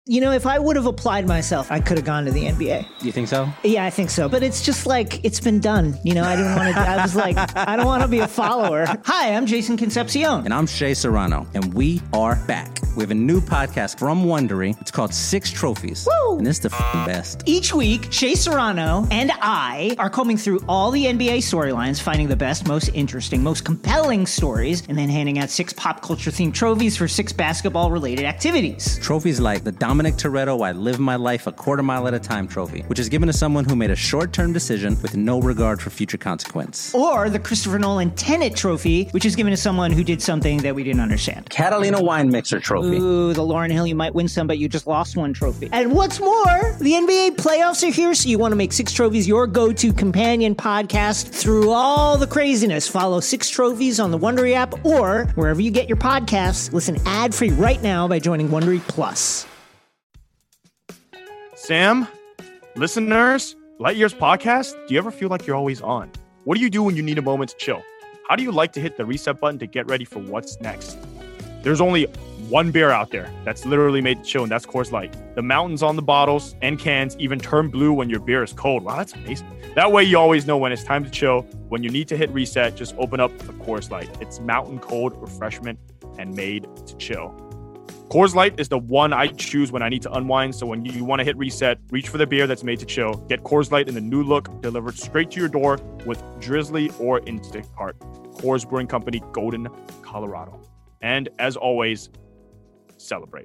if I would have applied myself, I could have gone to the NBA. You think so? Yeah, I think so. But it's just like, it's been done. I didn't want to, I was like, I don't want to be a follower. Hi, I'm Jason Concepcion. And I'm Shea Serrano. And we are back. We have a new podcast from Wondery. It's called Six Trophies. Woo! And it's the best. Each week, Shea Serrano and I are combing through all the NBA storylines, finding the best, most interesting, most compelling stories, and then handing out 6 pop culture themed trophies for 6 basketball related activities. Trophies like the Dominic Toretto I Live My Life a Quarter Mile at a Time trophy, which is given to someone who made a short-term decision with no regard for future consequence. Or the Christopher Nolan Tenet trophy, which is given to someone who did something that we didn't understand. Catalina Wine Mixer trophy. Ooh, the Lauryn Hill, you might win some, but you just lost one trophy. And what's more, the NBA playoffs are here, so you want to make Six Trophies your go-to companion podcast through all the craziness. Follow Six Trophies on the Wondery app or wherever you get your podcasts. Listen ad-free right now by joining Wondery Plus. Sam, listeners, Lightyear's podcast, do you ever feel like you're always on? What do you do when you need a moment to chill? How do you like to hit the reset button to get ready for what's next? There's only one beer out there that's literally made to chill, and that's Coors Light. The mountains on the bottles and cans even turn blue when your beer is cold. Wow, that's amazing. That way you always know when it's time to chill. When you need to hit reset, just open up the Coors Light. It's mountain cold refreshment and made to chill. Coors Light is the one I choose when I need to unwind. So when you want to hit reset, reach for the beer that's made to chill. Get Coors Light in the new look, delivered straight to your door with Drizzly or Instacart. Coors Brewing Company, Golden, Colorado. And as always, celebrate.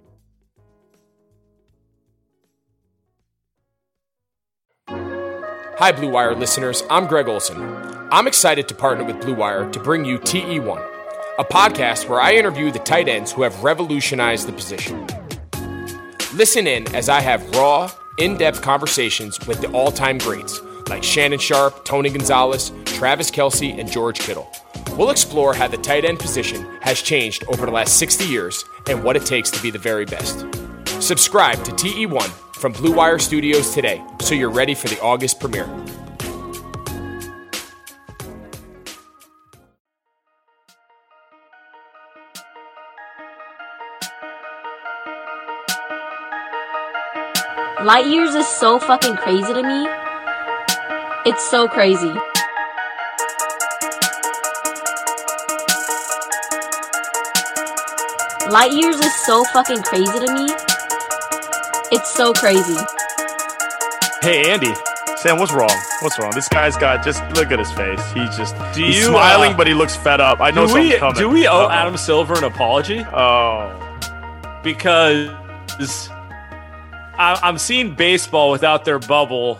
Hi, Blue Wire listeners. I'm Greg Olson. I'm excited to partner with Blue Wire to bring you TE1, a podcast where I interview the tight ends who have revolutionized the position. Listen in as I have raw, in-depth conversations with the all-time greats like Shannon Sharpe, Tony Gonzalez, Travis Kelce, and George Kittle. We'll explore how the tight end position has changed over the last 60 years and what it takes to be the very best. Subscribe to TE1 from Blue Wire Studios today so you're ready for the August premiere. Light years is so fucking crazy to me. It's so crazy. Light years is so fucking crazy to me. It's so crazy. Hey, Andy. Sam, what's wrong? What's wrong? This guy's got, just look at his face. He's smiling, but he looks fed up. I know something's coming. Do we owe Adam Silver an apology? Oh. Because I'm seeing baseball without their bubble.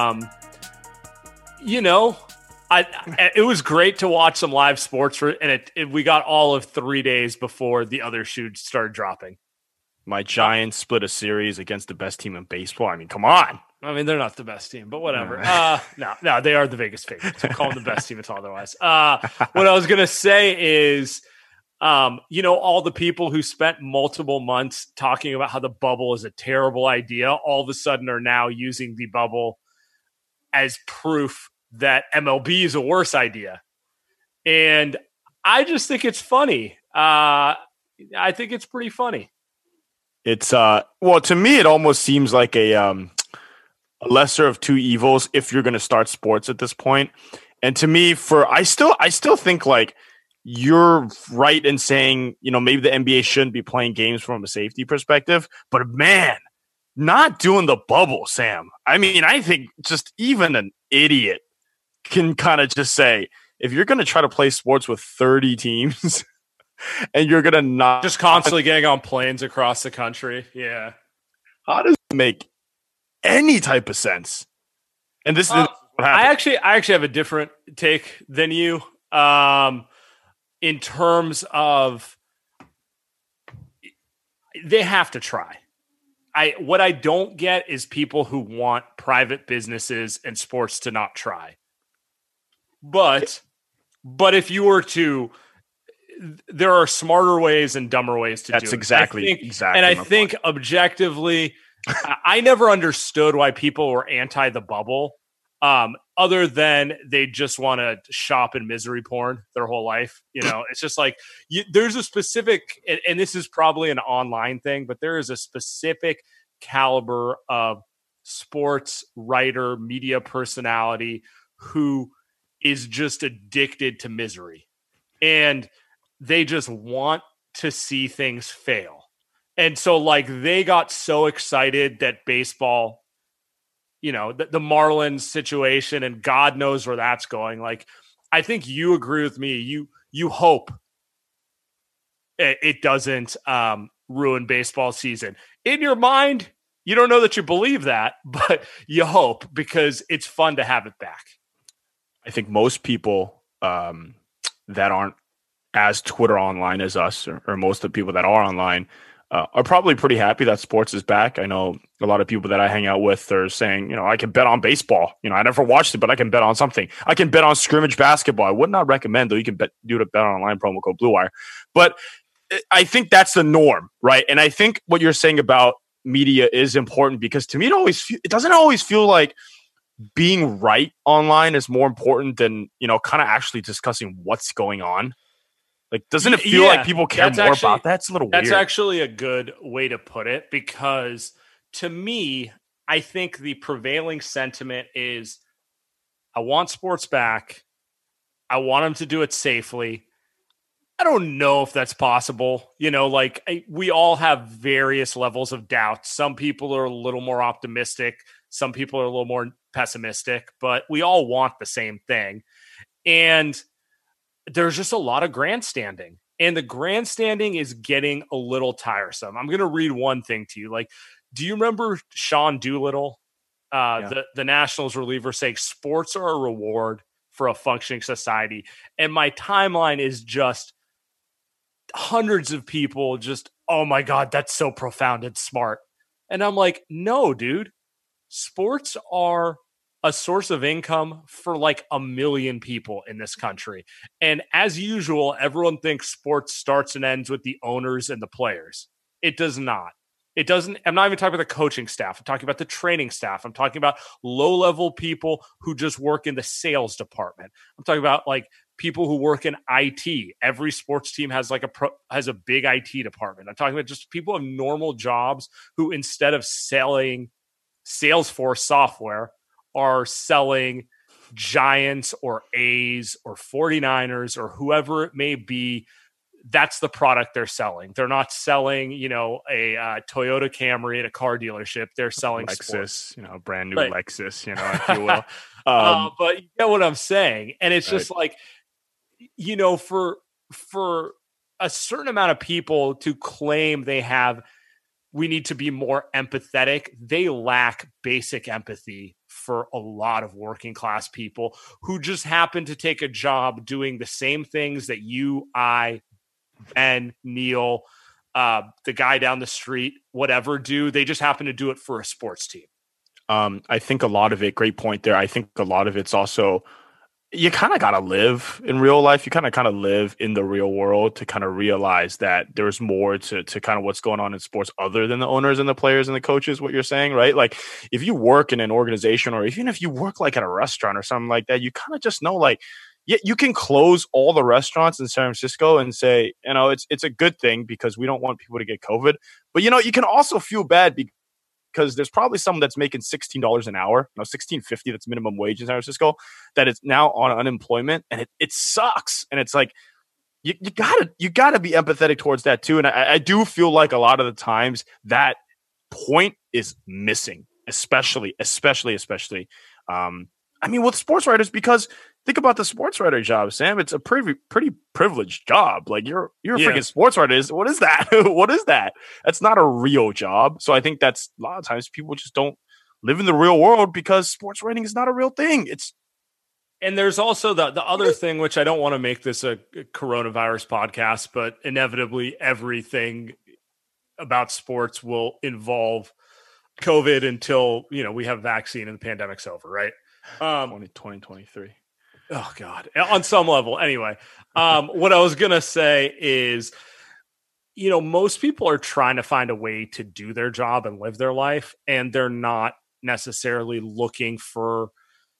It was great to watch some live sports, and we got all of 3 days before the other shoes started dropping. My Giants split a series against the best team in baseball. I mean, come on. I mean, they're not the best team, but whatever. No, they are the biggest favorites. We'll call them the best team. It's otherwise. What I was going to say is, all the people who spent multiple months talking about how the bubble is a terrible idea, all of a sudden are now using the bubble as proof that MLB is a worse idea. And I just think it's funny. I think it's pretty funny. It's to me, it almost seems like a lesser of two evils if you're going to start sports at this point. And to me, I still think like you're right in saying, maybe the NBA shouldn't be playing games from a safety perspective, but man, not doing the bubble, Sam. I mean, I think just even an idiot can kind of just say, if you're going to try to play sports with 30 teams and you're going to not just constantly getting on planes across the country. Yeah. How does it make any type of sense? And this is what happened. I actually have a different take than you in terms of they have to try. What I don't get is people who want private businesses and sports to not try. But if you were to, there are smarter ways and dumber ways to do it. That's exactly. And I think objectively, I never understood why people were anti the bubble, other than they just want to shop in misery porn their whole life. It's just like there's a specific, and this is probably an online thing, but there is a specific caliber of sports writer, media personality who is just addicted to misery. And they just want to see things fail. And so like they got so excited that baseball, the Marlins situation, and God knows where that's going. Like, I think you agree with me. You hope it doesn't ruin baseball season. In your mind, you don't know that you believe that, but you hope because it's fun to have it back. I think most people that aren't as Twitter online as us, or most of the people that are online, are probably pretty happy that sports is back. I know a lot of people that I hang out with are saying, I can bet on baseball. I never watched it, but I can bet on something. I can bet on scrimmage basketball. I would not recommend, though. You can do the Bet Online promo code Blue Wire. But I think that's the norm, right? And I think what you're saying about media is important because to me, it doesn't always feel like being right online is more important than, kind of actually discussing what's going on. Like, doesn't it feel like people care more about that? It's a little weird. That's actually a good way to put it because to me, I think the prevailing sentiment is I want sports back. I want them to do it safely. I don't know if that's possible. We all have various levels of doubt. Some people are a little more optimistic. Some people are a little more pessimistic, but we all want the same thing. And there's just a lot of grandstanding, and the grandstanding is getting a little tiresome. I'm going to read one thing to you. Like, do you remember Sean Doolittle, the Nationals reliever, saying sports are a reward for a functioning society? And my timeline is just hundreds of people just, oh my God, that's so profound and smart. And I'm like, no, dude, sports are a source of income for like 1 million people in this country. And as usual, everyone thinks sports starts and ends with the owners and the players. It does not. It doesn't. I'm not even talking about the coaching staff. I'm talking about the training staff. I'm talking about low-level people who just work in the sales department. I'm talking about like people who work in IT. Every sports team has has a big IT department. I'm talking about just people of normal jobs who, instead of selling Salesforce software, are selling Giants or A's or 49ers or whoever it may be. That's the product they're selling. They're not selling, a Toyota Camry at a car dealership. They're selling Lexus, sports. Brand new Lexus, if you will. But you get what I'm saying. And it's just like, for a certain amount of people to claim we need to be more empathetic, they lack basic empathy for a lot of working class people who just happen to take a job doing the same things that you, I, Ben, Neil, the guy down the street, whatever do. They just happen to do it for a sports team. I think a lot of it, great point there. I think a lot of it's also, you kind of got to live in real life. You kind of live in the real world to kind of realize that there's more to kind of what's going on in sports other than the owners and the players and the coaches, what you're saying, right? Like if you work in an organization or even if you work like at a restaurant or something like that, you kind of just know like, yeah, you can close all the restaurants in San Francisco and say, it's a good thing because we don't want people to get COVID. But, you can also feel bad because there's probably someone that's making $16 an hour, $16.50, that's minimum wage in San Francisco, that is now on unemployment, and it sucks. And it's like you gotta be empathetic towards that too. And I do feel like a lot of the times that point is missing, especially. With sports writers, because think about the sports writer job, Sam. It's a pretty privileged job. Like you're a freaking sports writer. What is that? What is that? That's not a real job. So I think that's a lot of times people just don't live in the real world because sports writing is not a real thing. And there's also the other thing, which I don't want to make this a coronavirus podcast, but inevitably everything about sports will involve COVID until, we have a vaccine and the pandemic's over, right? 2023. Oh God. On some level. Anyway, what I was going to say is, most people are trying to find a way to do their job and live their life, and they're not necessarily looking for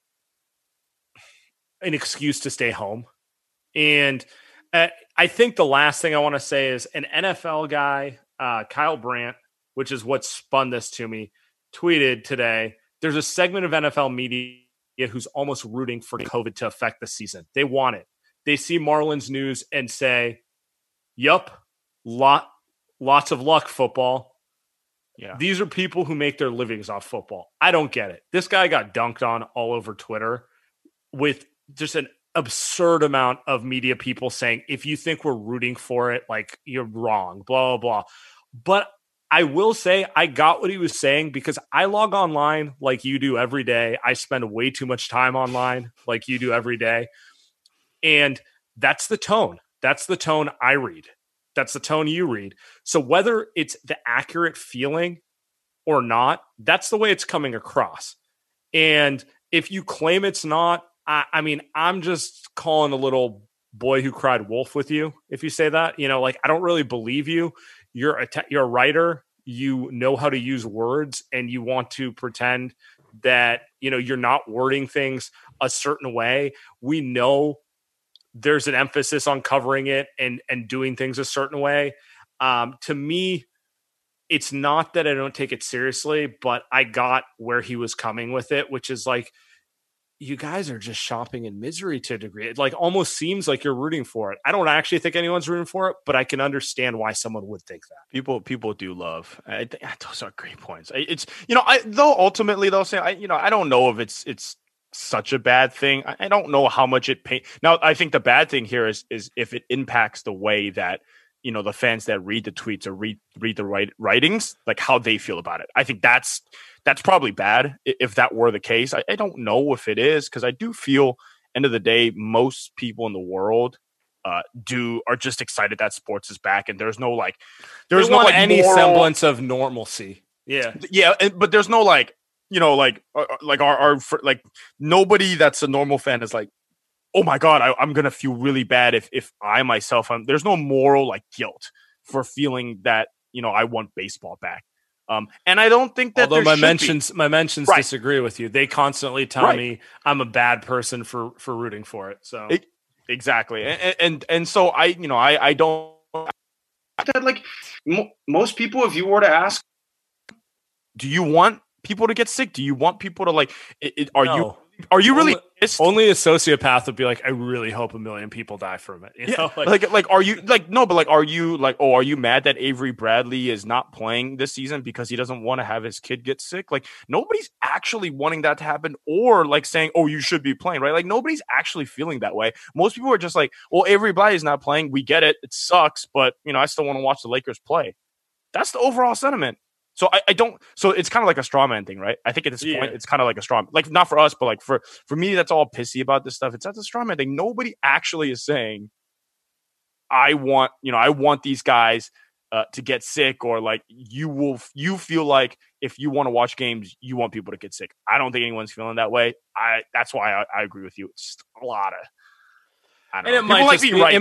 an excuse to stay home. And I think the last thing I want to say is an NFL guy, Kyle Brandt, which is what spun this to me, tweeted today, there's a segment of NFL media who's almost rooting for COVID to affect the season. They want it. They see Marlins news and say, yup, lots of luck, football. Yeah. These are people who make their livings off football. I don't get it. This guy got dunked on all over Twitter with just an absurd amount of media people saying, if you think we're rooting for it, like, you're wrong, blah, blah, blah. But I will say I got what he was saying because I log online like you do every day. I spend way too much time online like you do every day. And that's the tone. That's the tone I read. That's the tone you read. So whether it's the accurate feeling or not, that's the way it's coming across. And if you claim it's not, I mean, I'm just calling a little boy who cried wolf with you. If you say that, like, I don't really believe you. You're a writer. You know how to use words, and you want to pretend that, you're not wording things a certain way. We know there's an emphasis on covering it and doing things a certain way. To me, it's not that I don't take it seriously, but I got where he was coming with it, which is like, you guys are just shopping in misery to a degree. It like almost seems like you're rooting for it. I don't actually think anyone's rooting for it, but I can understand why someone would think that. People do love. I think those are great points. It's ultimately they'll say I don't know if it's such a bad thing. I don't know how much it pain. Now I think the bad thing here is if it impacts the way that the fans that read the tweets or read the writings, like how they feel about it. I think that's probably bad if that were the case. I don't know if it is, because I do feel, end of the day, most people in the world are just excited that sports is back, and there's no any semblance of normalcy. Yeah, but there's no nobody that's a normal fan is like, oh my God, I'm going to feel really bad if I myself, there's no moral guilt for feeling that, I want baseball back. And I don't think that, although my mentions right. disagree with you. They constantly tell me I'm a bad person for rooting for it. So exactly. And so I don't, that most people, if you were to ask, do you want people to get sick? Do you want people to are you really pissed? Only a sociopath would be like, I really hope 1 million people die from it. Are you are you mad that Avery Bradley is not playing this season because he doesn't want to have his kid get sick? Like, nobody's actually wanting that to happen, or saying, oh, you should be playing, right? Like, nobody's actually feeling that way. Most people are just like, well, Avery Bradley's not playing. We get it. It sucks, but I still want to watch the Lakers play. That's the overall sentiment. So I don't. So it's kind of like a straw man thing, right? I think at this point, it's kind of like a straw, not for us, but for me, that's all pissy about this stuff. It's not the straw man thing. Nobody actually is saying, I want these guys to get sick, or you feel like if you want to watch games, you want people to get sick. I don't think anyone's feeling that way. That's why I agree with you. It's just a lot of. And it might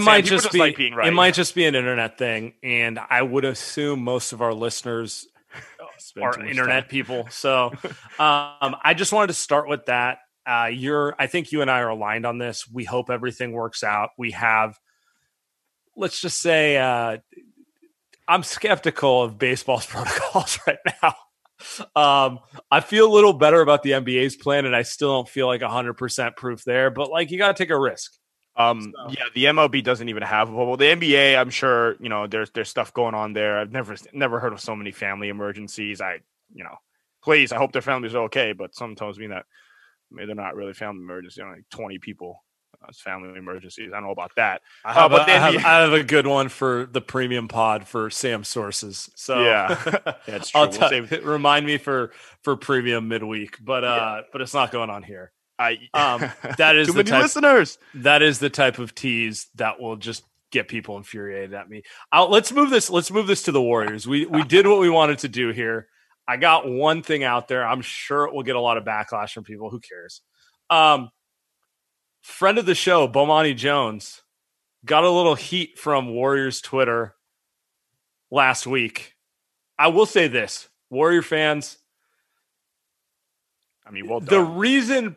just be an internet thing, and I would assume most of our listeners are internet people. So I just wanted to start with that. I think you and I are aligned on this. We hope everything works out. We have, let's just say, I'm skeptical of baseball's protocols right now. I feel a little better about the NBA's plan, and I still don't feel like 100% proof there, but you got to take a risk. The MLB doesn't even have a bubble. The NBA, I'm sure, there's stuff going on there. I've never heard of so many family emergencies. Please, I hope their families are okay, but some tells me that maybe they're not really family emergencies. 20 people, it's family emergencies. I don't know about that. I have a good one for the premium pod for Sam Sources. So yeah, it's true. Remind me for premium midweek, but it's not going on here. That is too many listeners. That is the type of tease that will just get people infuriated at me. Let's move this to the Warriors. We did what we wanted to do here. I got one thing out there. I'm sure it will get a lot of backlash from people. Who cares? Friend of the show, Bomani Jones, got a little heat from Warriors Twitter last week. I will say this, Warrior fans. Well done. The reason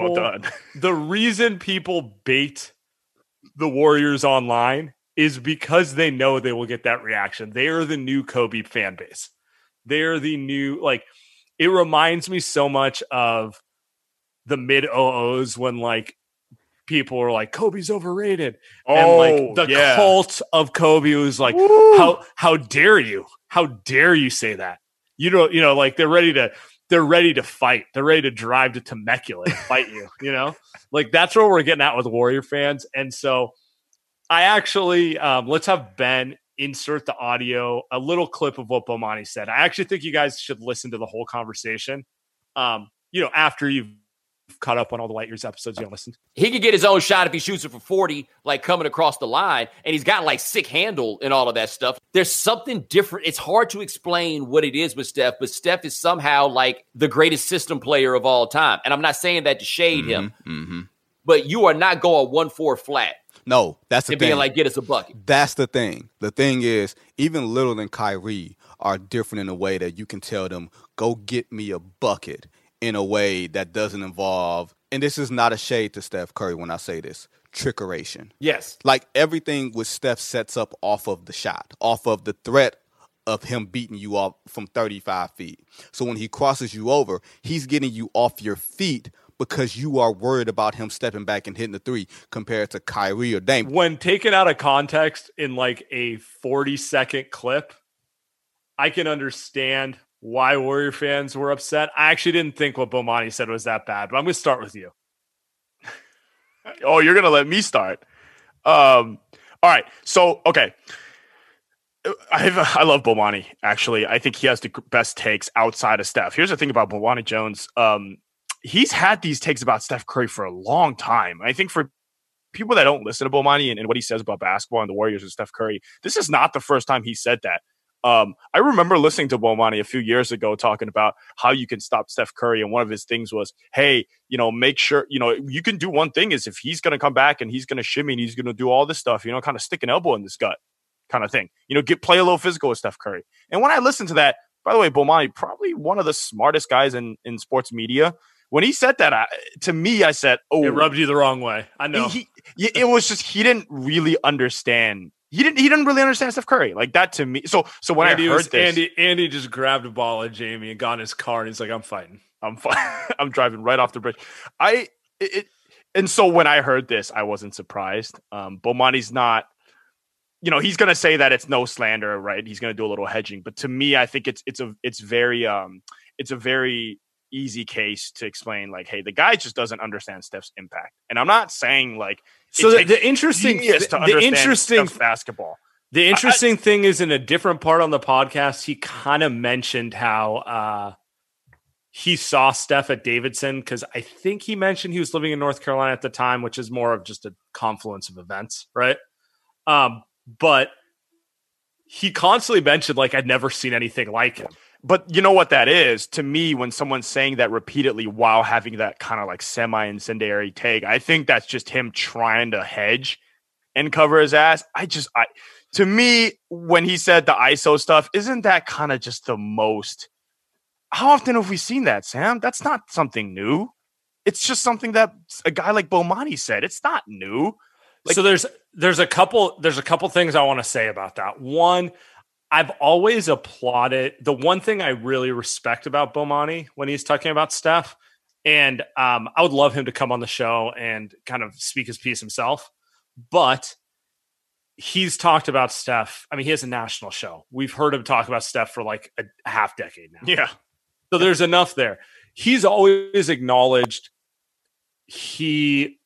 people bait the Warriors online is because they know they will get that reaction. They are the new Kobe fan base. They're the new, like, it reminds me so much of the mid OOs when like people were like, Kobe's overrated. And like the cult of Kobe was like, how dare you? How dare you say that? You know, like they're ready to fight. They're ready to drive to Temecula and fight you, you know? Like that's where we're getting at with Warrior fans. And so I actually, let's have Ben insert the audio, a little clip of what Bomani said. I actually think you guys should listen to the whole conversation. After you've caught up on all the Light Years episodes you listened. He could get his own shot if he shoots it for 40, like coming across the line, and he's got like sick handle and all of that stuff. There's something different. It's hard to explain what it is with Steph, but Steph is somehow like the greatest system player of all time. And I'm not saying that to shade him, but you are not going 1-4 flat. No, that's the and thing. Being like, get us a bucket. That's the thing. The thing is, even Lillard and Kyrie are different in a way that you can tell them, go get me a bucket in a way that doesn't involve, and this is not a shade to Steph Curry when I say this, trickeration. Yes. Like everything with Steph sets up off of the shot, off of the threat of him beating you off from 35 feet. So when he crosses you over, he's getting you off your feet because you are worried about him stepping back and hitting the three compared to Kyrie or Dame. When taken out of context in like a 40-second clip, I can understand why Warrior fans were upset. I actually didn't think what Bomani said was that bad, but I'm going to start with you. Oh, you're going to let me start. All right. So, okay. I love Bomani, actually. I think he has the best takes outside of Steph. Here's the thing about Bomani Jones. He's had these takes about Steph Curry for a long time. I think for people that don't listen to Bomani and what he says about basketball and the Warriors and Steph Curry, this is not the first time he said that. I remember listening to Bomani a few years ago talking about how you can stop Steph Curry. And one of his things was, hey, make sure, you can do one thing is if he's going to come back and he's going to shimmy and he's going to do all this stuff, kind of stick an elbow in this gut kind of thing, play a little physical with Steph Curry. And when I listened to that, by the way, Bomani, probably one of the smartest guys in sports media. When he said that, to me, I said, oh, it rubbed you the wrong way. I know. It was just, he didn't really understand. He didn't really understand Steph Curry like that to me. So when I heard this, Andy just grabbed a ball at Jamie and got in his car and he's like, I'm fighting. I'm driving right off the bridge. And so when I heard this, I wasn't surprised. Bomani's not, he's going to say that it's no slander, right? He's going to do a little hedging, but to me, I think it's a very easy case to explain, like, hey, the guy just doesn't understand Steph's impact. And I'm not saying like, so the interesting basketball. The interesting thing is in a different part on the podcast, he kind of mentioned how he saw Steph at Davidson, because I think he mentioned he was living in North Carolina at the time, which is more of just a confluence of events, right? But he constantly mentioned, like, I'd never seen anything like him. But you know what that is? To me, when someone's saying that repeatedly while having that kind of like semi-incendiary take, I think that's just him trying to hedge and cover his ass. To me, when he said the ISO stuff, isn't that kind of just the most... How often have we seen that, Sam? That's not something new. It's just something that a guy like Bomani said. It's not new. So there's a couple things I want to say about that. One, I've always applauded the one thing I really respect about Bomani when he's talking about Steph, and I would love him to come on the show and kind of speak his piece himself, but he's talked about Steph. I mean, he has a national show. We've heard him talk about Steph for like a half decade now. Yeah. So there's enough there. He's always acknowledged he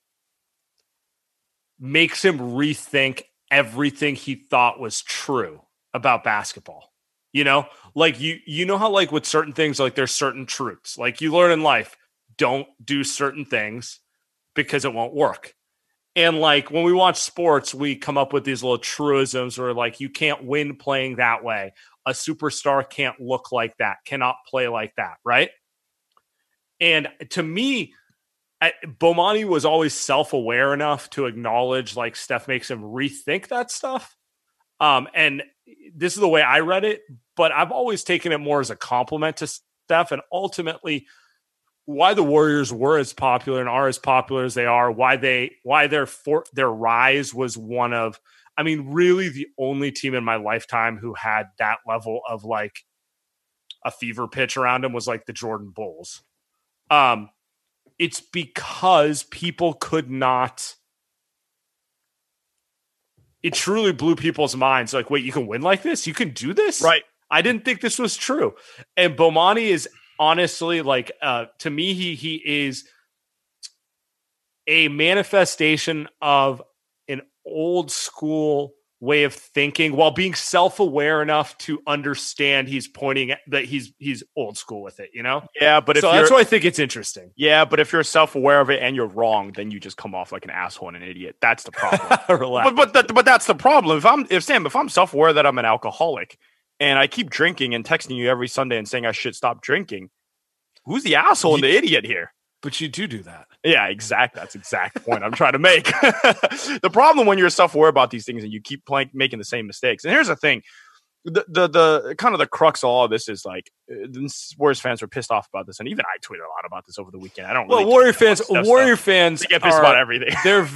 makes him rethink everything he thought was true about basketball. Like you know how like with certain things, like there's certain truths, like you learn in life, don't do certain things because it won't work. And like when we watch sports, we come up with these little truisms where like you can't win playing that way. A superstar can't look like that, cannot play like that, right? And to me, Bomani was always self-aware enough to acknowledge like Steph makes him rethink that stuff. And this is the way I read it, but I've always taken it more as a compliment to Steph, and ultimately why the Warriors were as popular and are as popular as they are, why their rise was one of, I mean, really the only team in my lifetime who had that level of like a fever pitch around him was like the Jordan Bulls. It's because people could not. It truly blew people's minds. Like, wait, you can win like this? You can do this? Right. I didn't think this was true. And Bomani is honestly like, to me, he is a manifestation of an old school way of thinking while being self-aware enough to understand he's pointing at that he's old school with it, you know? Yeah, but that's why I think it's interesting. Yeah, but if you're self-aware of it and you're wrong, then you just come off like an asshole and an idiot. That's the problem. but that's the problem. If I'm self-aware that I'm an alcoholic and I keep drinking and texting you every Sunday and saying I should stop drinking, who's the asshole and the idiot here? But you do that. Yeah, exactly. That's the exact point I'm trying to make. The problem when you're self-aware about these things and you keep making the same mistakes. And here's the thing. The kind of the crux of all of this is like Warriors fans were pissed off about this. And even I tweeted a lot about this over the weekend. I don't really Warrior fans get pissed about everything.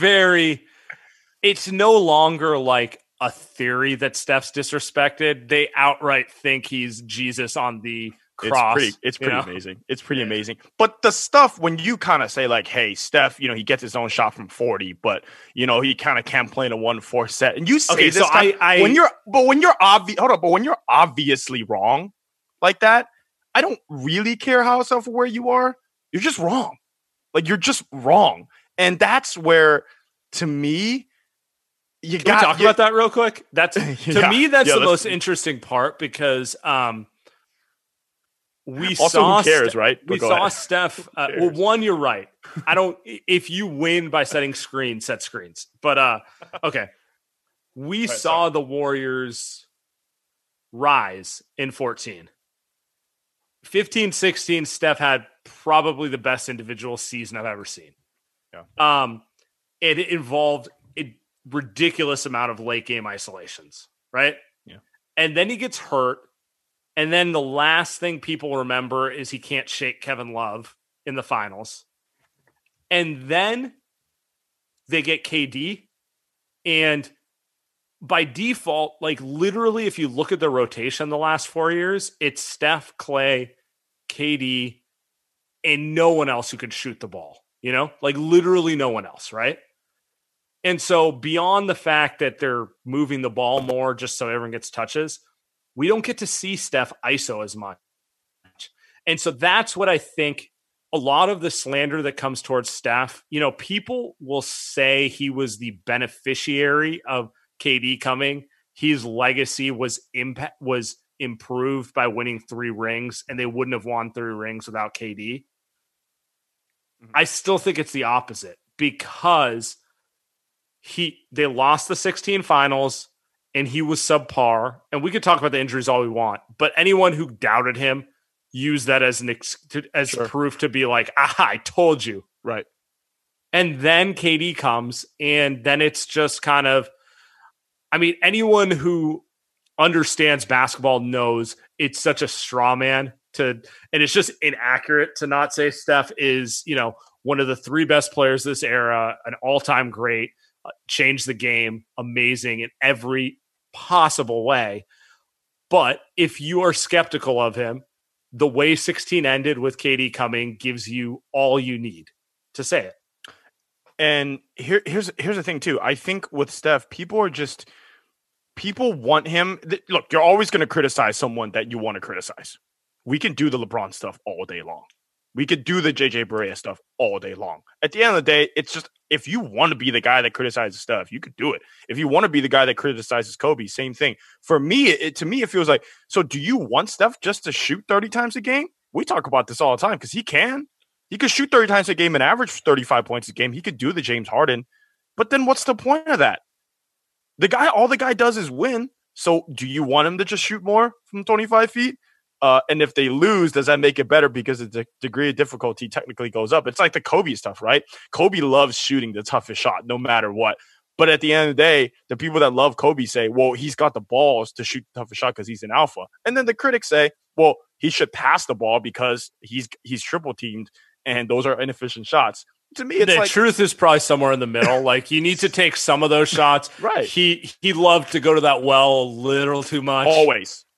It's no longer like a theory that Steph's disrespected. They outright think he's Jesus on the cross. It's pretty amazing. It's pretty amazing. But the stuff when you kind of say like, hey, Steph, he gets his own shot from 40, but he kind of can't play in a 1-4 set. And you say this when you're obviously wrong like that, I don't really care how self-aware you are. You're just wrong. Like you're just wrong. And that's where, to me, Can we talk about that real quick? That's to me, that's the most interesting part because we saw who cares, right? We saw Steph. Well, one, you're right. If you win by setting screens, set screens. But okay, we saw the Warriors rise in 14. 15, 16, Steph had probably the best individual season I've ever seen. Yeah. It involved a ridiculous amount of late game isolations, right? Yeah. And then he gets hurt. And then the last thing people remember is he can't shake Kevin Love in the finals. And then they get KD. And by default, like literally, if you look at the rotation the last 4 years, it's Steph, Clay, KD, and no one else who can shoot the ball. Like literally no one else, right? And so beyond the fact that they're moving the ball more just so everyone gets touches, we don't get to see Steph ISO as much. And so that's what I think a lot of the slander that comes towards Steph, people will say he was the beneficiary of KD coming. His legacy was improved by winning 3 rings, and they wouldn't have won 3 rings without KD. Mm-hmm. I still think it's the opposite because they lost the 16 finals and he was subpar. And we could talk about the injuries all we want, but anyone who doubted him used that as proof to be like, I told you. Right. And then KD comes, and then it's just kind of, anyone who understands basketball knows it's such a straw man and it's just inaccurate to not say Steph is, one of the 3 best players this era, an all-time great, changed the game, amazing in every possible way. But if you are skeptical of him, the way 16 ended with KD coming gives you all you need to say it. And here's the thing too. I think with Steph, people want him. Look, you're always going to criticize someone that you want to criticize. We can do the LeBron stuff all day long. We could do the JJ Barea stuff all day long. At the end of the day, it's just, if you want to be the guy that criticizes Steph, you could do it. If you want to be the guy that criticizes Kobe, same thing. For me, it feels like, so do you want Steph just to shoot 30 times a game? We talk about this all the time because he can. He could shoot 30 times a game and average 35 points a game. He could do the James Harden. But then what's the point of that? All the guy does is win. So do you want him to just shoot more from 25 feet? And if they lose, does that make it better because the degree of difficulty technically goes up? It's like the Kobe stuff, right? Kobe loves shooting the toughest shot no matter what. But at the end of the day, the people that love Kobe say, well, he's got the balls to shoot the toughest shot because he's an alpha. And then the critics say, well, he should pass the ball because he's triple teamed and those are inefficient shots. To me, it's the truth is probably somewhere in the middle. Like you need to take some of those shots. Right. He loved to go to that well a little too much. Always.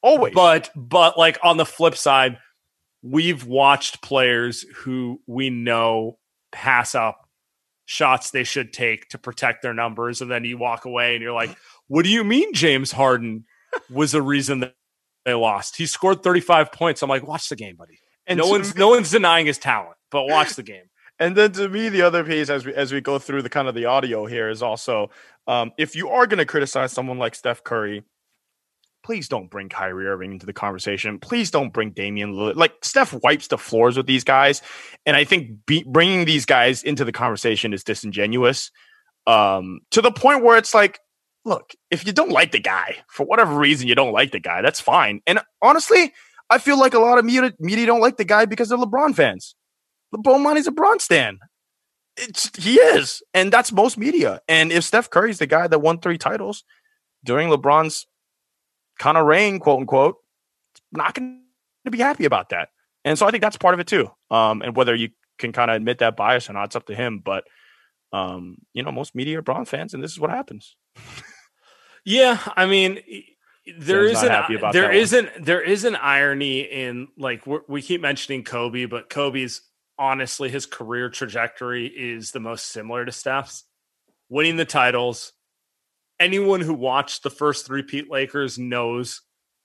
Always. But like on the flip side, we've watched players who we know pass up shots they should take to protect their numbers, and then you walk away and you're like, what do you mean James Harden was the reason that they lost? He scored 35 points. I'm like, watch the game, buddy. And no one's denying his talent, but watch the game. And then to me, the other piece as we go through the kind of the audio here is also, if you are going to criticize someone like Steph Curry, please don't bring Kyrie Irving into the conversation. Please don't bring Damian Lillard. Like, Steph wipes the floors with these guys, and I think bringing these guys into the conversation is disingenuous, to the point where it's like, look, if you don't like the guy, for whatever reason you don't like the guy, that's fine. And honestly, I feel like a lot of media don't like the guy because they're LeBron fans. LeBron Monty's a Bron stan. He is, and that's most media. And if Steph Curry's the guy that won 3 titles during LeBron's kind of reign, quote unquote, not going to be happy about that. And so I think that's part of it too. And whether you can kind of admit that bias or not, it's up to him. But most media are Bron fans, and this is what happens. Yeah, I mean, there is an irony in, like, we keep mentioning Kobe, but Kobe's, honestly, his career trajectory is the most similar to Steph's. Winning the titles. Anyone who watched the first three-peat Lakers knows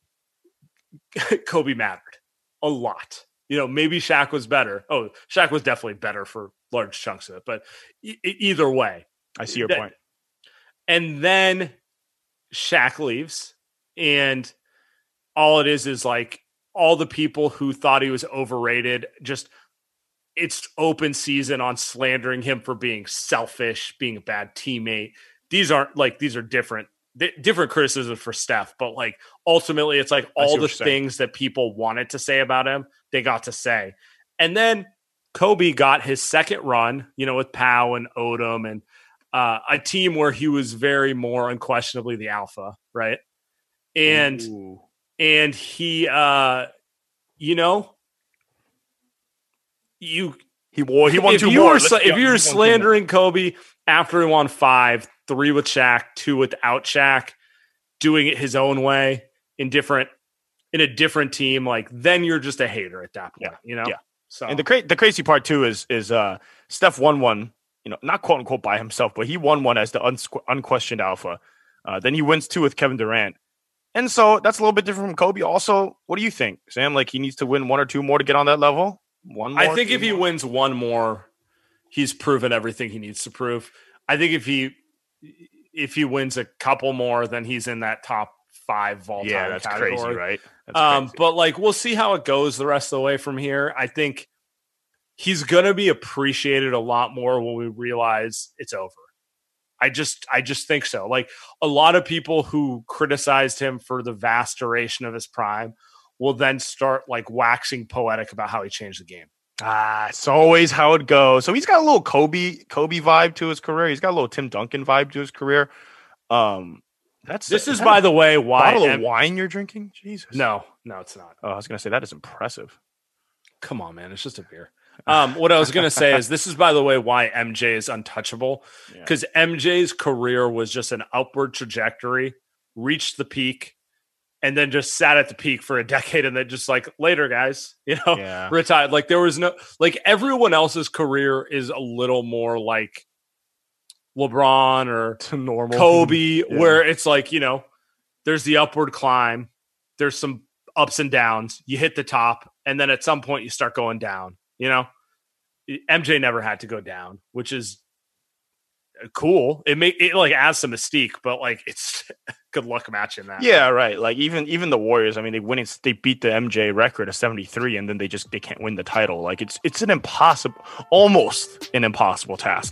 Kobe mattered a lot. Maybe Shaq was better. Oh, Shaq was definitely better for large chunks of it, but either way. I see your point. And then Shaq leaves, and all it is like all the people who thought he was overrated, just it's open season on slandering him for being selfish, being a bad teammate. These are different criticisms for Steph, but like ultimately it's like all the things that people wanted to say about him, they got to say. And then Kobe got his second run, with Powell and Odom and a team where he was very more unquestionably the alpha, right? And he, he won 2 more. If you were slandering Kobe after he won 5, 3 with Shaq, 2 without Shaq, doing it his own way in a different team, like, then you're just a hater at that point, Yeah. So, and the crazy part too is Steph won one, not quote unquote by himself, but he won one as the unquestioned alpha. Then he wins 2 with Kevin Durant, and so that's a little bit different from Kobe. Also, what do you think, Sam? Like, he needs to win 1 or 2 more to get on that level. 1 more. I think if he wins 1 more, he's proven everything he needs to prove. I think if he wins a couple more, then he's in that top 5 of all time. Yeah, that's category. crazy, right? That's crazy. But like, we'll see how it goes the rest of the way from here. I think he's gonna be appreciated a lot more when we realize it's over. I just think so. Like, a lot of people who criticized him for the vast duration of his prime will then start like waxing poetic about how he changed the game. It's always how it goes. So he's got a little Kobe vibe to his career. He's got a little Tim Duncan vibe to his career. This is by the way, why bottle of wine you're drinking? Jesus. No, it's not. Oh, I was gonna say that is impressive. Come on, man. It's just a beer. What I was going to say is this is, by the way, why MJ is untouchable, because MJ's career was just an upward trajectory, reached the peak, and then just sat at the peak for a decade, and then just like, later, guys, retired. Like, there was no, like, everyone else's career is a little more like LeBron or normal Kobe, where it's like, there's the upward climb, there's some ups and downs, you hit the top, and then at some point you start going down. MJ never had to go down, which is cool. It like adds some mystique, but like, it's good luck matching that. Yeah, right. Like, even the Warriors, I mean, they beat the MJ record of 73, and then they can't win the title. Like, it's almost an impossible task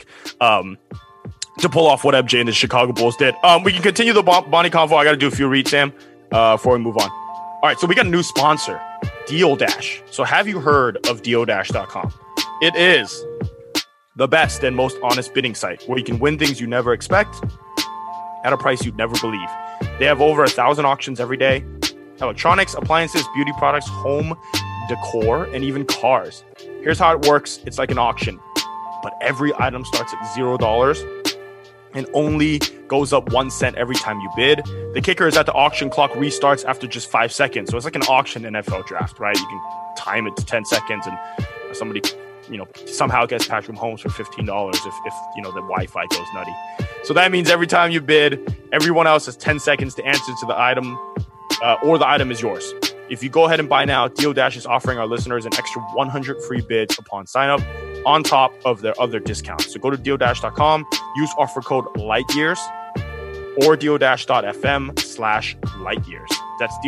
to pull off what MJ and the Chicago Bulls did. We can continue the Bonnie convo. I got to do a few reads, Sam, before we move on. All right, so we got a new sponsor, DealDash. So have you heard of DealDash.com? It is the best and most honest bidding site where you can win things you never expect at a price you'd never believe. They have over 1,000 auctions every day. Electronics, appliances, beauty products, home decor, and even cars. Here's how it works. It's like an auction, but every item starts at $0. and only goes up 1 cent every time you bid. The kicker is that the auction clock restarts after just 5 seconds. So it's like an auction NFL draft, right? You can time it to 10 seconds and somebody, somehow gets Patrick Mahomes for $15 if the Wi-Fi goes nutty. So that means every time you bid, everyone else has 10 seconds to answer to the item, or the item is yours. If you go ahead and buy now, DealDash is offering our listeners an extra 100 free bids upon sign up on top of their other discounts. So go to DealDash.com, use offer code LightYears or DealDash.fm/LightYears. That's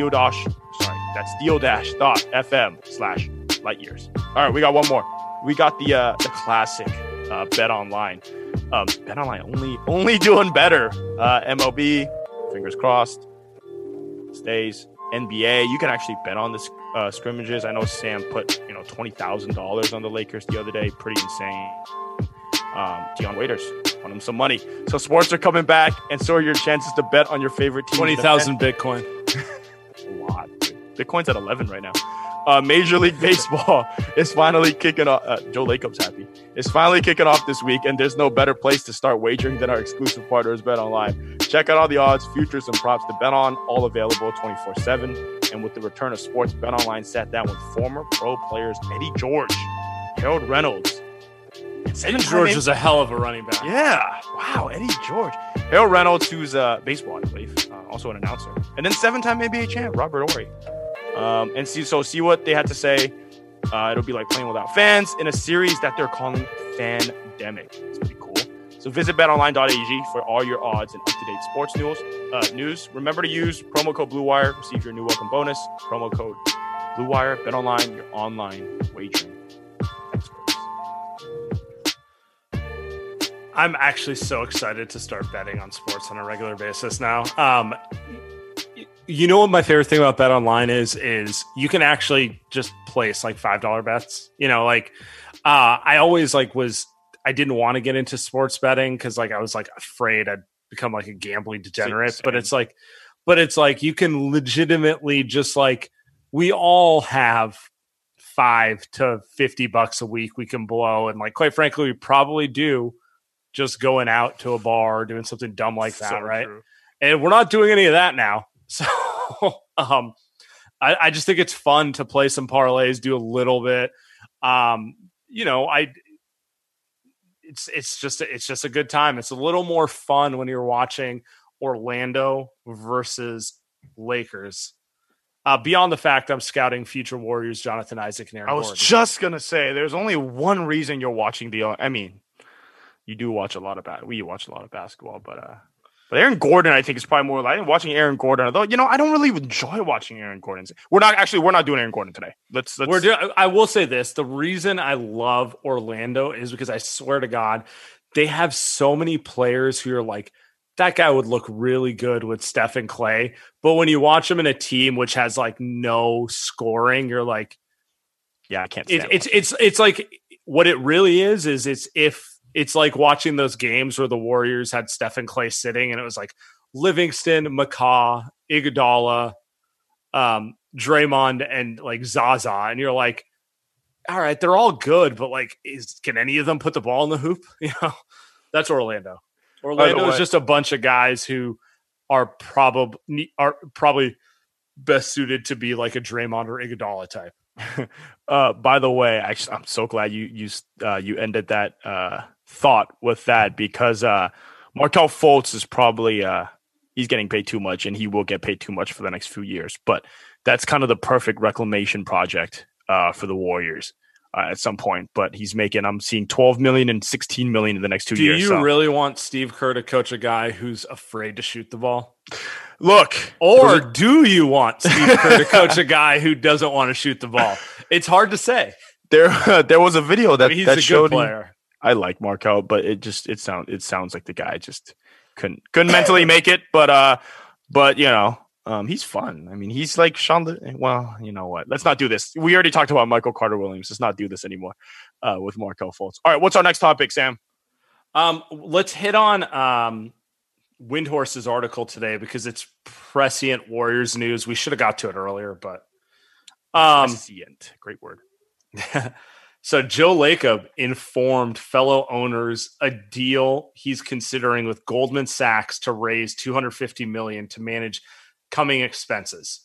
DealDash.fm/LightYears. All right, we got one more. We got the classic Bet Online. Bet Online only doing better. MLB, fingers crossed, stays. NBA, you can actually bet on the scrimmages. I know Sam put $20,000 on the Lakers the other day. Pretty insane. Dion Waiters won him some money. So sports are coming back, and so are your chances to bet on your favorite team. 20,000 Bitcoin. A lot. Dude. Bitcoin's at 11 right now. Major League Baseball is finally kicking off. Joe Lacob's happy. It's finally kicking off this week, and there's no better place to start wagering than our exclusive partners, Bet Online. Check out all the odds, futures, and props to bet on, all available 24/7. And with the return of sports, Bet Online sat down with former pro players Eddie George, Harold Reynolds. Eddie George was a hell of a running back. Yeah. Wow, Eddie George. Harold Reynolds, who's baseball, I believe, also an announcer. And then 7-time NBA champ, Robert Horry. And see what they had to say. It'll be like playing without fans in a series that they're calling Fandemic. It's pretty cool. So visit betonline.ag for all your odds and up-to-date sports news. Remember to use promo code BlueWire. Receive your new welcome bonus. Promo code BlueWire. BetOnline, your online wagering experts. I'm actually so excited to start betting on sports on a regular basis now. You know what my favorite thing about Bet Online is you can actually just place like $5 bets. I always I didn't want to get into sports betting because I was afraid I'd become like a gambling degenerate. Same. But it's like you can legitimately just we all have $5 to $50 a week we can blow, and quite frankly, we probably do just going out to a bar or doing something dumb like that, so right? True. And we're not doing any of that now. So I just think it's fun to play some parlays, do a little bit. It's just a good time. It's a little more fun when you're watching Orlando versus Lakers. Beyond the fact I'm scouting future Warriors, Jonathan Isaac and Aaron Gordon. I was just gonna say there's only one reason you're watching you do watch a lot of we watch a lot of basketball, but Aaron Gordon, I think, is probably more like watching Aaron Gordon. Although, I don't really enjoy watching Aaron Gordon. We're not doing Aaron Gordon today. I will say this. The reason I love Orlando is because I swear to God, they have so many players who are like, that guy would look really good with Steph and Clay. But when you watch them in a team which has no scoring, you're like, yeah, I can't stand it's like what it really is it's like watching those games where the Warriors had Steph and Clay sitting, and it was like Livingston, McCaw, Iguodala, Draymond, and Zaza, and you're like, all right, they're all good, but can any of them put the ball in the hoop? That's Orlando. Orlando is just a bunch of guys who are probably best suited to be like a Draymond or Iguodala type. By the way, actually, I'm so glad you ended that thought with that, because Markelle Fultz is probably he's getting paid too much, and he will get paid too much for the next few years. But that's kind of the perfect reclamation project for the Warriors at some point. But he's making, I'm seeing $12 million and $16 million in the next 2 years. Do you really want Steve Kerr to coach a guy who's afraid to shoot the ball? Look, or do you want Steve Kerr to coach a guy who doesn't want to shoot the ball? It's hard to say. There was a video that he's that a showed good player. I like Markelle, but it sounds like the guy just couldn't mentally make it. But he's fun. I mean, he's like Sean. Well, you know what? Let's not do this. We already talked about Michael Carter Williams. Let's not do this anymore with Markelle Fultz. All right, what's our next topic, Sam? Let's hit on Windhorse's article today because it's prescient Warriors news. We should have got to it earlier, but prescient, great word. So Joe Lacob informed fellow owners a deal he's considering with Goldman Sachs to raise $250 million to manage coming expenses.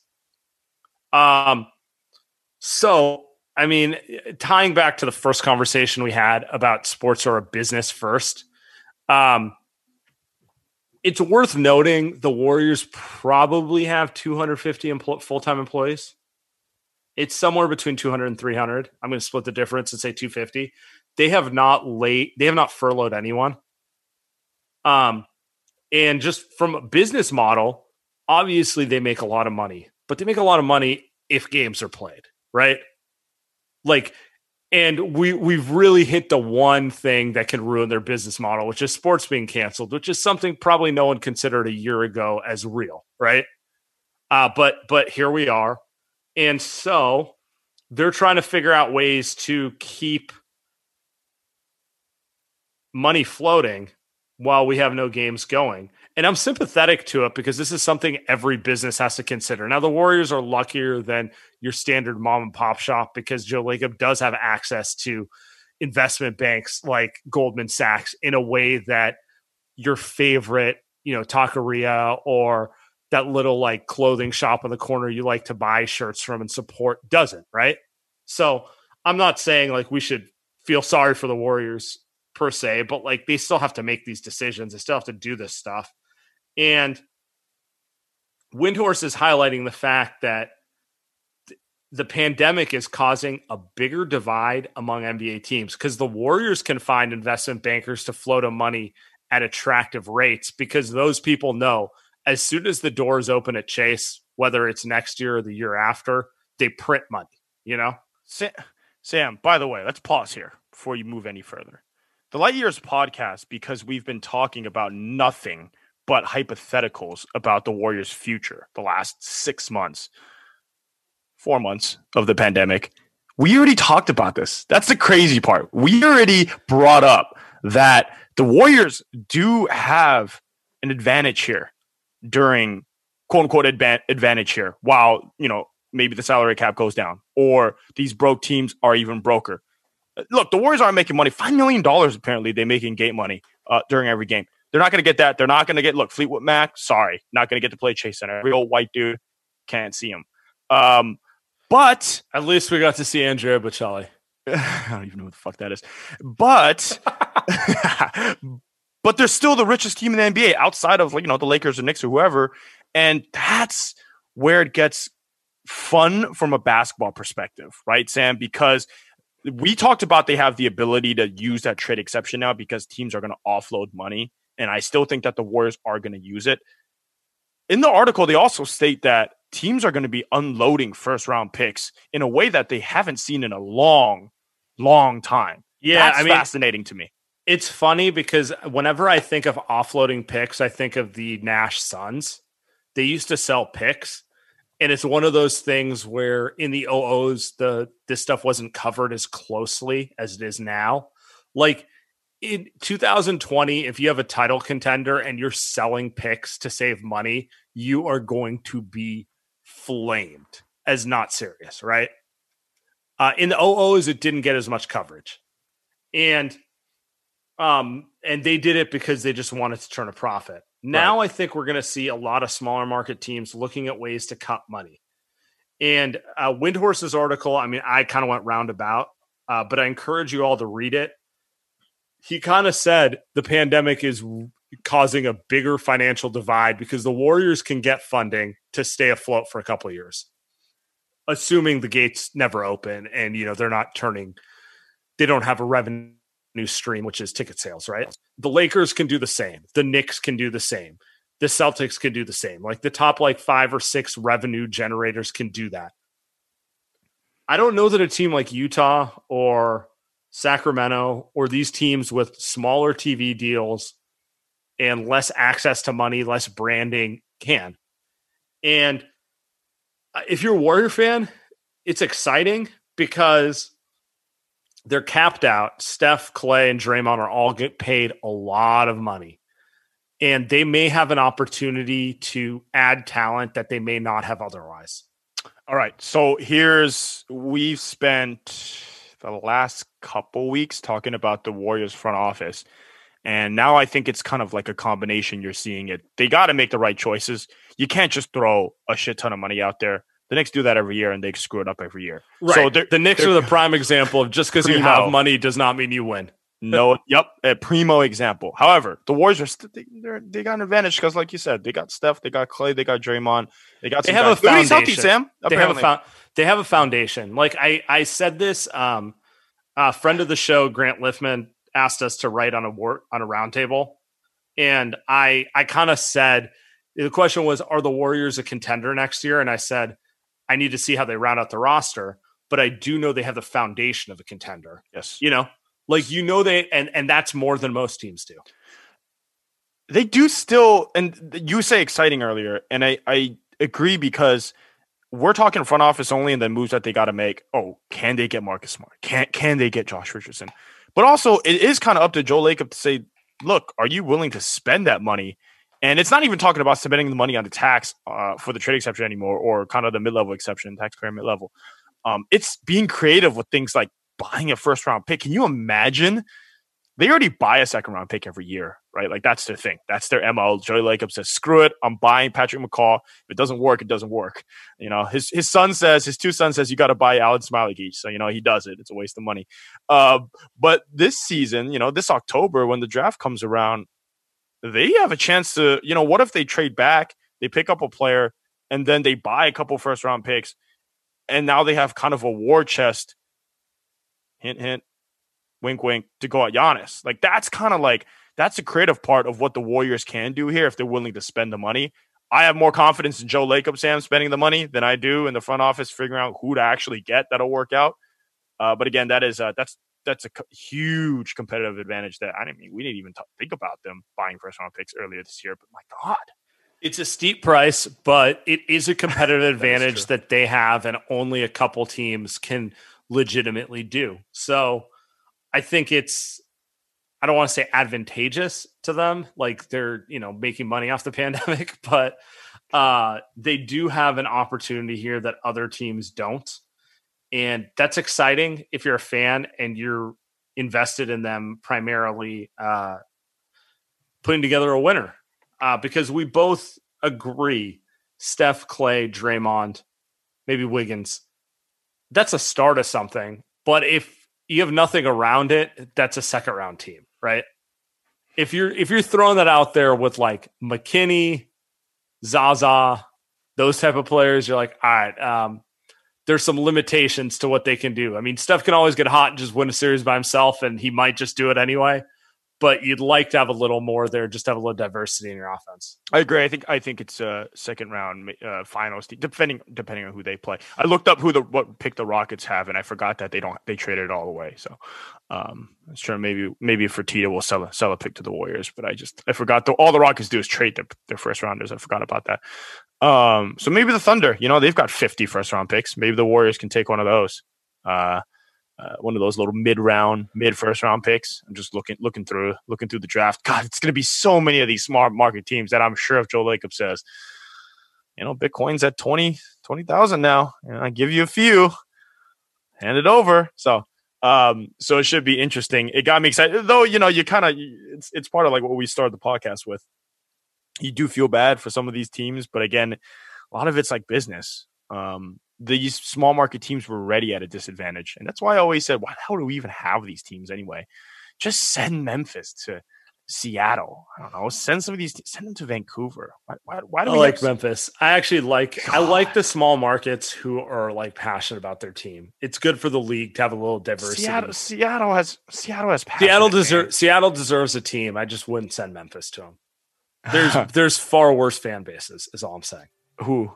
So, I mean, tying back to the first conversation we had about sports are a business first, it's worth noting the Warriors probably have 250 full-time employees. It's somewhere between 200 and 300. I'm going to split the difference and say 250. They have not furloughed anyone. And just from a business model, obviously they make a lot of money, but they make a lot of money if games are played, right? And we've really hit the one thing that can ruin their business model, which is sports being canceled, which is something probably no one considered a year ago as real, right? But here we are. And so they're trying to figure out ways to keep money floating while we have no games going. And I'm sympathetic to it because this is something every business has to consider. Now, the Warriors are luckier than your standard mom and pop shop because Joe Lacob does have access to investment banks like Goldman Sachs in a way that your favorite, taqueria or that little like clothing shop on the corner you like to buy shirts from and support doesn't, right? So I'm not saying like we should feel sorry for the Warriors per se, but like they still have to make these decisions. They still have to do this stuff. And Windhorst is highlighting the fact that the pandemic is causing a bigger divide among NBA teams because the Warriors can find investment bankers to float money at attractive rates because those people know as soon as the doors open at Chase, whether it's next year or the year after, they print money, Sam, by the way, let's pause here before you move any further. The Light Years podcast, because we've been talking about nothing but hypotheticals about the Warriors' future the last 4 months of the pandemic. We already talked about this. That's the crazy part. We already brought up that the Warriors do have an advantage here during quote-unquote advantage here while, maybe the salary cap goes down or these broke teams are even broker. Look, the Warriors aren't making money. $5 million apparently they make in gate money during every game. They're not going to get that. They're not going to get, Fleetwood Mac, sorry, not going to get to play Chase Center. Every old white dude, can't see him. But at least we got to see Andrea Bocelli. I don't even know what the fuck that is. But but they're still the richest team in the NBA outside of the Lakers or Knicks or whoever. And that's where it gets fun from a basketball perspective, right, Sam? Because we talked about they have the ability to use that trade exception now because teams are going to offload money. And I still think that the Warriors are going to use it. In the article, they also state that teams are going to be unloading first-round picks in a way that they haven't seen in a long, long time. Yeah, That's fascinating to me. It's funny because whenever I think of offloading picks, I think of the Nash Suns. They used to sell picks, and it's one of those things where in the OOs, this stuff wasn't covered as closely as it is now. Like in 2020, if you have a title contender and you're selling picks to save money, you are going to be flamed as not serious, right? In the OOs, it didn't get as much coverage. And they did it because they just wanted to turn a profit. Now I think we're going to see a lot of smaller market teams looking at ways to cut money. And Windhorst's article, I kind of went roundabout, but I encourage you all to read it. He kind of said the pandemic is causing a bigger financial divide because the Warriors can get funding to stay afloat for a couple of years, assuming the gates never open and, they don't have a revenue stream, which is ticket sales, right? The Lakers can do the same. The Knicks can do the same. The Celtics can do the same. Like the top 5 or 6 revenue generators can do that. I don't know that a team like Utah or Sacramento or these teams with smaller TV deals and less access to money, less branding can. And if you're a Warrior fan, it's exciting because they're capped out. Steph, Clay, and Draymond are all get paid a lot of money. And they may have an opportunity to add talent that they may not have otherwise. All right. So we've spent the last couple weeks talking about the Warriors front office. And now I think it's kind of like a combination. You're seeing it. They got to make the right choices. You can't just throw a shit ton of money out there. The Knicks do that every year, and they screw it up every year. Right. So the Knicks are the prime example of just because you have money does not mean you win. No, yep, a primo example. However, the Warriors they got an advantage because, like you said, they got Steph, they got Clay, they got Draymond, they got. They have a foundation. Healthy, Sam. They have a foundation. Like I said this. A friend of the show, Grant Liffman, asked us to write on a roundtable, and I kind of said the question was, are the Warriors a contender next year? And I said, I need to see how they round out the roster, but I do know they have the foundation of a contender. Yes. They and that's more than most teams do. They do still, and you say exciting earlier, and I agree because we're talking front office only and the moves that they got to make. Oh, can they get Marcus Smart? Can they get Josh Richardson? But also, it is kind of up to Joe Lacob to say, look, are you willing to spend that money? And it's not even talking about spending the money on the tax for the trade exception anymore, or kind of the mid-level exception, taxpayer mid-level. It's being creative with things like buying a first-round pick. Can you imagine? They already buy a second-round pick every year, right? Like, that's their thing. That's their MO. Joey Lacob says, screw it. I'm buying Patrick McCaw. If it doesn't work, it doesn't work. His two sons says, you got to buy Alan Smiley-Geach. So, he does it. It's a waste of money. But this season, this October, when the draft comes around, they have a chance to, what if they trade back, they pick up a player, and then they buy a couple first-round picks, and now they have kind of a war chest, hint, hint, wink, wink, to go at Giannis. Like, that's kind of like, that's the creative part of what the Warriors can do here if they're willing to spend the money. I have more confidence in Joe Lacob, Sam, spending the money than I do in the front office figuring out who to actually get that'll work out. But again, that's a huge competitive advantage that we didn't even think about them buying first-round picks earlier this year. But my God. It's a steep price, but it is a competitive advantage that they have and only a couple teams can legitimately do. So I think I don't want to say advantageous to them, like they're, making money off the pandemic, but they do have an opportunity here that other teams don't. And that's exciting if you're a fan and you're invested in them primarily putting together a winner. Because we both agree, Steph, Clay, Draymond, maybe Wiggins, that's a start of something. But if you have nothing around it, that's a second round team, right? If you're throwing that out there with like McKinney, Zaza, those type of players, you're like, all right, there's some limitations to what they can do. I mean, Steph can always get hot and just win a series by himself, and he might just do it anyway. But you'd like to have a little more there, just have a little diversity in your offense. I agree. I think it's a second round finals team, depending on who they play. I looked up what pick the Rockets have, and I forgot that they traded it all away. So I'm sure maybe Fertitta will sell a pick to the Warriors, but I forgot. All the Rockets do is trade their first rounders. I forgot about that. So maybe the Thunder, they've got 50 first round picks. Maybe the Warriors can take one of those. One of those little mid first round picks. I'm just looking through the draft. God, it's going to be so many of these smart market teams that I'm sure if Joe Lacob says, Bitcoin's at 20,000 now, and I give you a few, hand it over. So it should be interesting. It got me excited, though. You kind of it's part of like what we started the podcast with. You do feel bad for some of these teams, but again, a lot of it's like business. These small market teams were already at a disadvantage. And that's why I always said, why the hell do we even have these teams anyway? Just send Memphis to Seattle. I don't know. Send some of these, send them to Vancouver. Why do we like Memphis? I like the small markets who are like passionate about their team. It's good for the league to have a little diversity. Seattle has passion. Seattle deserves a team. I just wouldn't send Memphis to them. There's far worse fan bases, is all I'm saying. Who?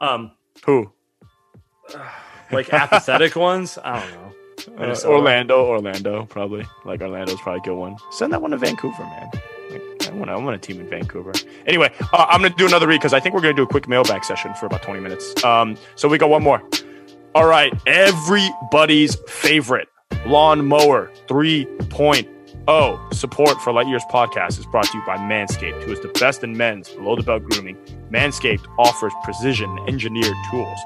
Like apathetic ones? I don't know. Orlando, probably. Like Orlando's probably a good one. Send that one to Vancouver, man. Like, I want a team in Vancouver. Anyway, I'm going to do another read because I think we're going to do a quick mailbag session for about 20 minutes. So we got one more. All right, everybody's favorite lawnmower 3.0 support for Light Years Podcast is brought to you by Manscaped, who is the best in men's below-the-belt grooming. Manscaped offers precision-engineered tools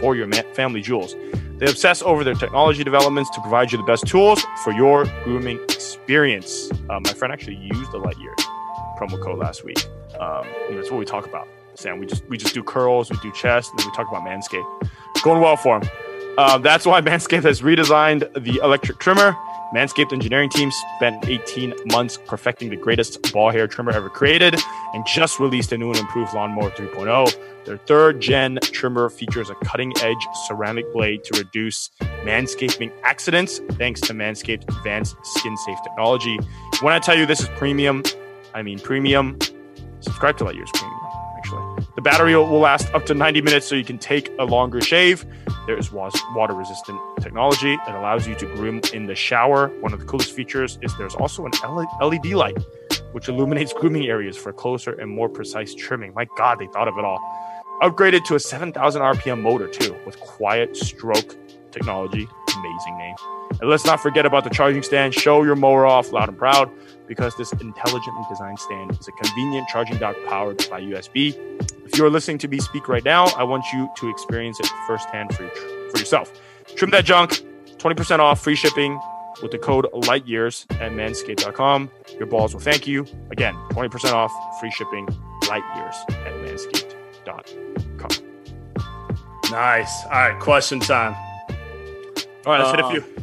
for your family jewels. They obsess over their technology developments to provide you the best tools for your grooming experience. My friend actually used the Lightyear promo code last week. That's what we talk about, Sam. We just do curls, we do chest, and then we talk about Manscaped. Going well for him. That's why Manscaped has redesigned the electric trimmer. Manscaped engineering team spent 18 months perfecting the greatest ball hair trimmer ever created and just released a new and improved Lawnmower 3.0. Their third-gen trimmer features a cutting-edge ceramic blade to reduce manscaping accidents thanks to Manscaped's advanced skin-safe technology. When I tell you this is premium, I mean premium. Subscribe to Lightyear's Premium, actually. The battery will last up to 90 minutes so you can take a longer shave. There is water-resistant technology that allows you to groom in the shower. One of the coolest features is there's also an LED light, which illuminates grooming areas for closer and more precise trimming. My God, they thought of it all. Upgraded to a 7,000 RPM motor, too, with quiet stroke technology. Amazing name. And let's not forget about the charging stand. Show your mower off loud and proud, because this intelligently designed stand is a convenient charging dock powered by USB. If you are listening to me speak right now, I want you to experience it firsthand for yourself. Trim that junk, 20% off, free shipping with the code LIGHTYEARS at manscaped.com. Your balls will thank you. Again, 20% off, free shipping, LIGHTYEARS at manscaped.com. Nice. All right, question time. All right, let's hit a few.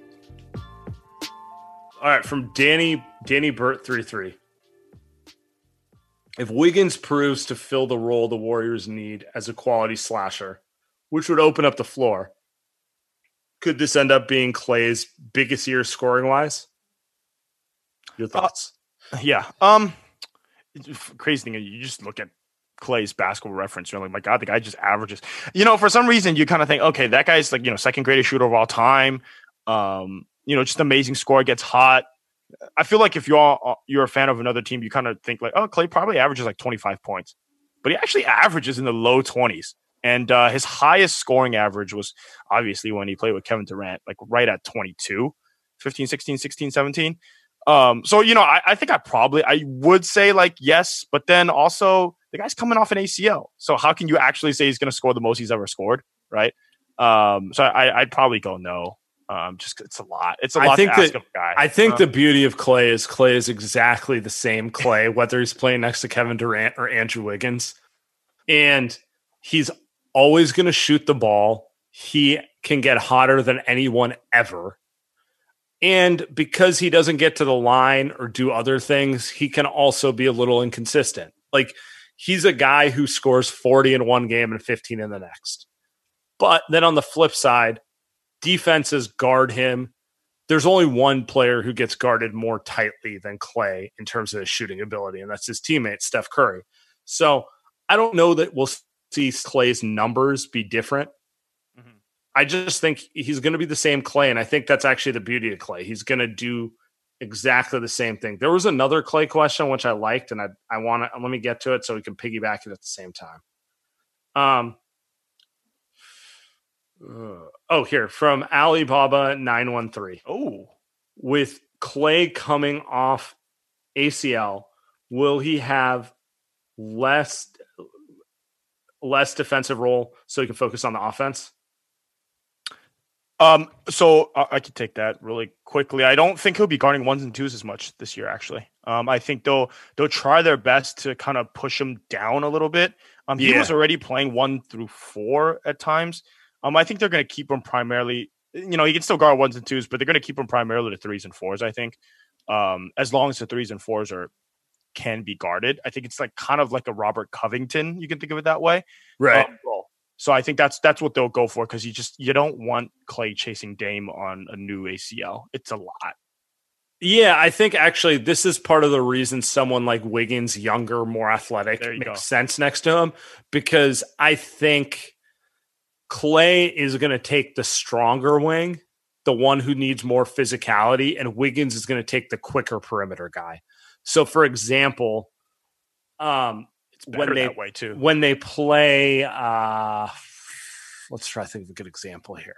All right, from Danny Burt 33. If Wiggins proves to fill the role the Warriors need as a quality slasher, which would open up the floor, could this end up being Clay's biggest year scoring wise? Your thoughts? Yeah. Crazy thing, you just look at Clay's basketball reference. You're like, my God, the guy just averages. For some reason you kind of think, okay, that guy's like, second greatest shooter of all time. Just amazing score, gets hot. I feel like if you're a fan of another team, you kind of think like, oh, Clay probably averages like 25 points, but he actually averages in the low 20s. And his highest scoring average was obviously when he played with Kevin Durant, like right at 22, 15, 16, 16, 17. I think I would say like, yes, but then also the guy's coming off an ACL. So how can you actually say he's going to score the most he's ever scored? Right. I'd probably go no. It's a lot. It's a lot to ask of a guy. I think the beauty of Clay is exactly the same Clay, whether he's playing next to Kevin Durant or Andrew Wiggins. And he's always going to shoot the ball. He can get hotter than anyone ever. And because he doesn't get to the line or do other things, he can also be a little inconsistent. Like, he's a guy who scores 40 in one game and 15 in the next. But then on the flip side, defenses guard him. There's only one player who gets guarded more tightly than Clay in terms of his shooting ability, and that's his teammate, Steph Curry. So I don't know that we'll see Clay's numbers be different. Mm-hmm. I just think he's going to be the same Clay, and I think that's actually the beauty of Clay. He's going to do exactly the same thing. There was another Clay question, which I liked, and I want to – let me get to it so we can piggyback it at the same time. Here from Alibaba 913. Oh, with Clay coming off ACL, will he have less defensive role so he can focus on the offense? So I could take that really quickly. I don't think he'll be guarding ones and twos as much this year, actually. I think they'll try their best to kind of push him down a little bit. He was already playing 1 through 4 at times. I think they're going to keep him primarily, he can still guard ones and twos, but they're going to keep him primarily to 3s and 4s, I think. As long as the 3s and 4s can be guarded. I think it's like kind of like a Robert Covington. You can think of it that way. Right. So I think that's what they'll go for, because you don't want Clay chasing Dame on a new ACL. It's a lot. Yeah, I think actually this is part of the reason someone like Wiggins, younger, more athletic, makes sense next to him, because I think Clay is going to take the stronger wing, the one who needs more physicality, and Wiggins is going to take the quicker perimeter guy. So, for example, when they play, let's try to think of a good example here.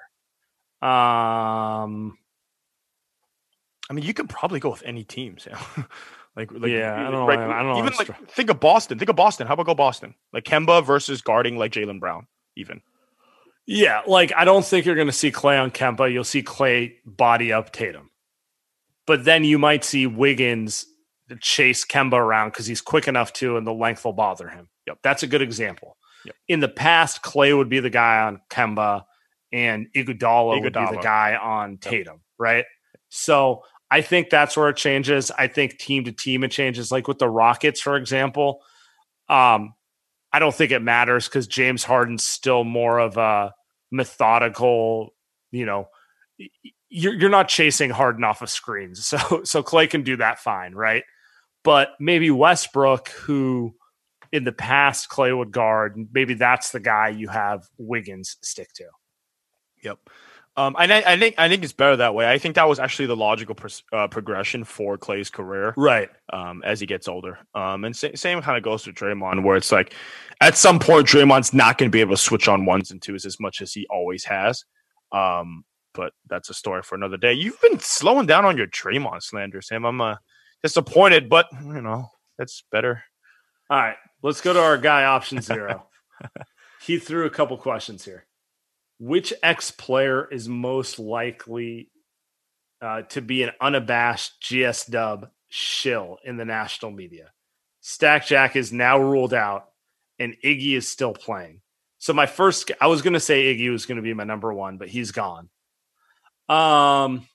You can probably go with any team, Sam. I don't know. Right, I don't even know. Think of Boston. How about go Boston? Like Kemba versus guarding like Jaylen Brown, even. Yeah, like I don't think you're going to see Klay on Kemba. You'll see Klay body up Tatum. But then you might see Wiggins chase Kemba around because he's quick enough to, and the length will bother him. Yep. That's a good example. Yep. In the past, Klay would be the guy on Kemba, and Iguodala would be the guy on Tatum, right? So I think that's where it changes. I think team to team it changes. Like with the Rockets, for example, I don't think it matters because James Harden's still more of a methodical, you're not chasing Harden off of screens. So Klay can do that fine, right? But maybe Westbrook, who in the past Klay would guard, maybe that's the guy you have Wiggins stick to. Yep. I think it's better that way. I think that was actually the logical progression for Klay's career, right? As he gets older. And same kind of goes to Draymond, where it's like at some point Draymond's not going to be able to switch on ones and twos as much as he always has. But that's a story for another day. You've been slowing down on your Draymond slander, Sam. I'm disappointed, but that's better. All right, let's go to our guy option 0. He threw a couple questions here. Which ex-player is most likely to be an unabashed GS Dub shill in the national media? Stack Jack is now ruled out, and Iggy is still playing. So I was going to say Iggy was going to be my number 1, but he's gone. Can't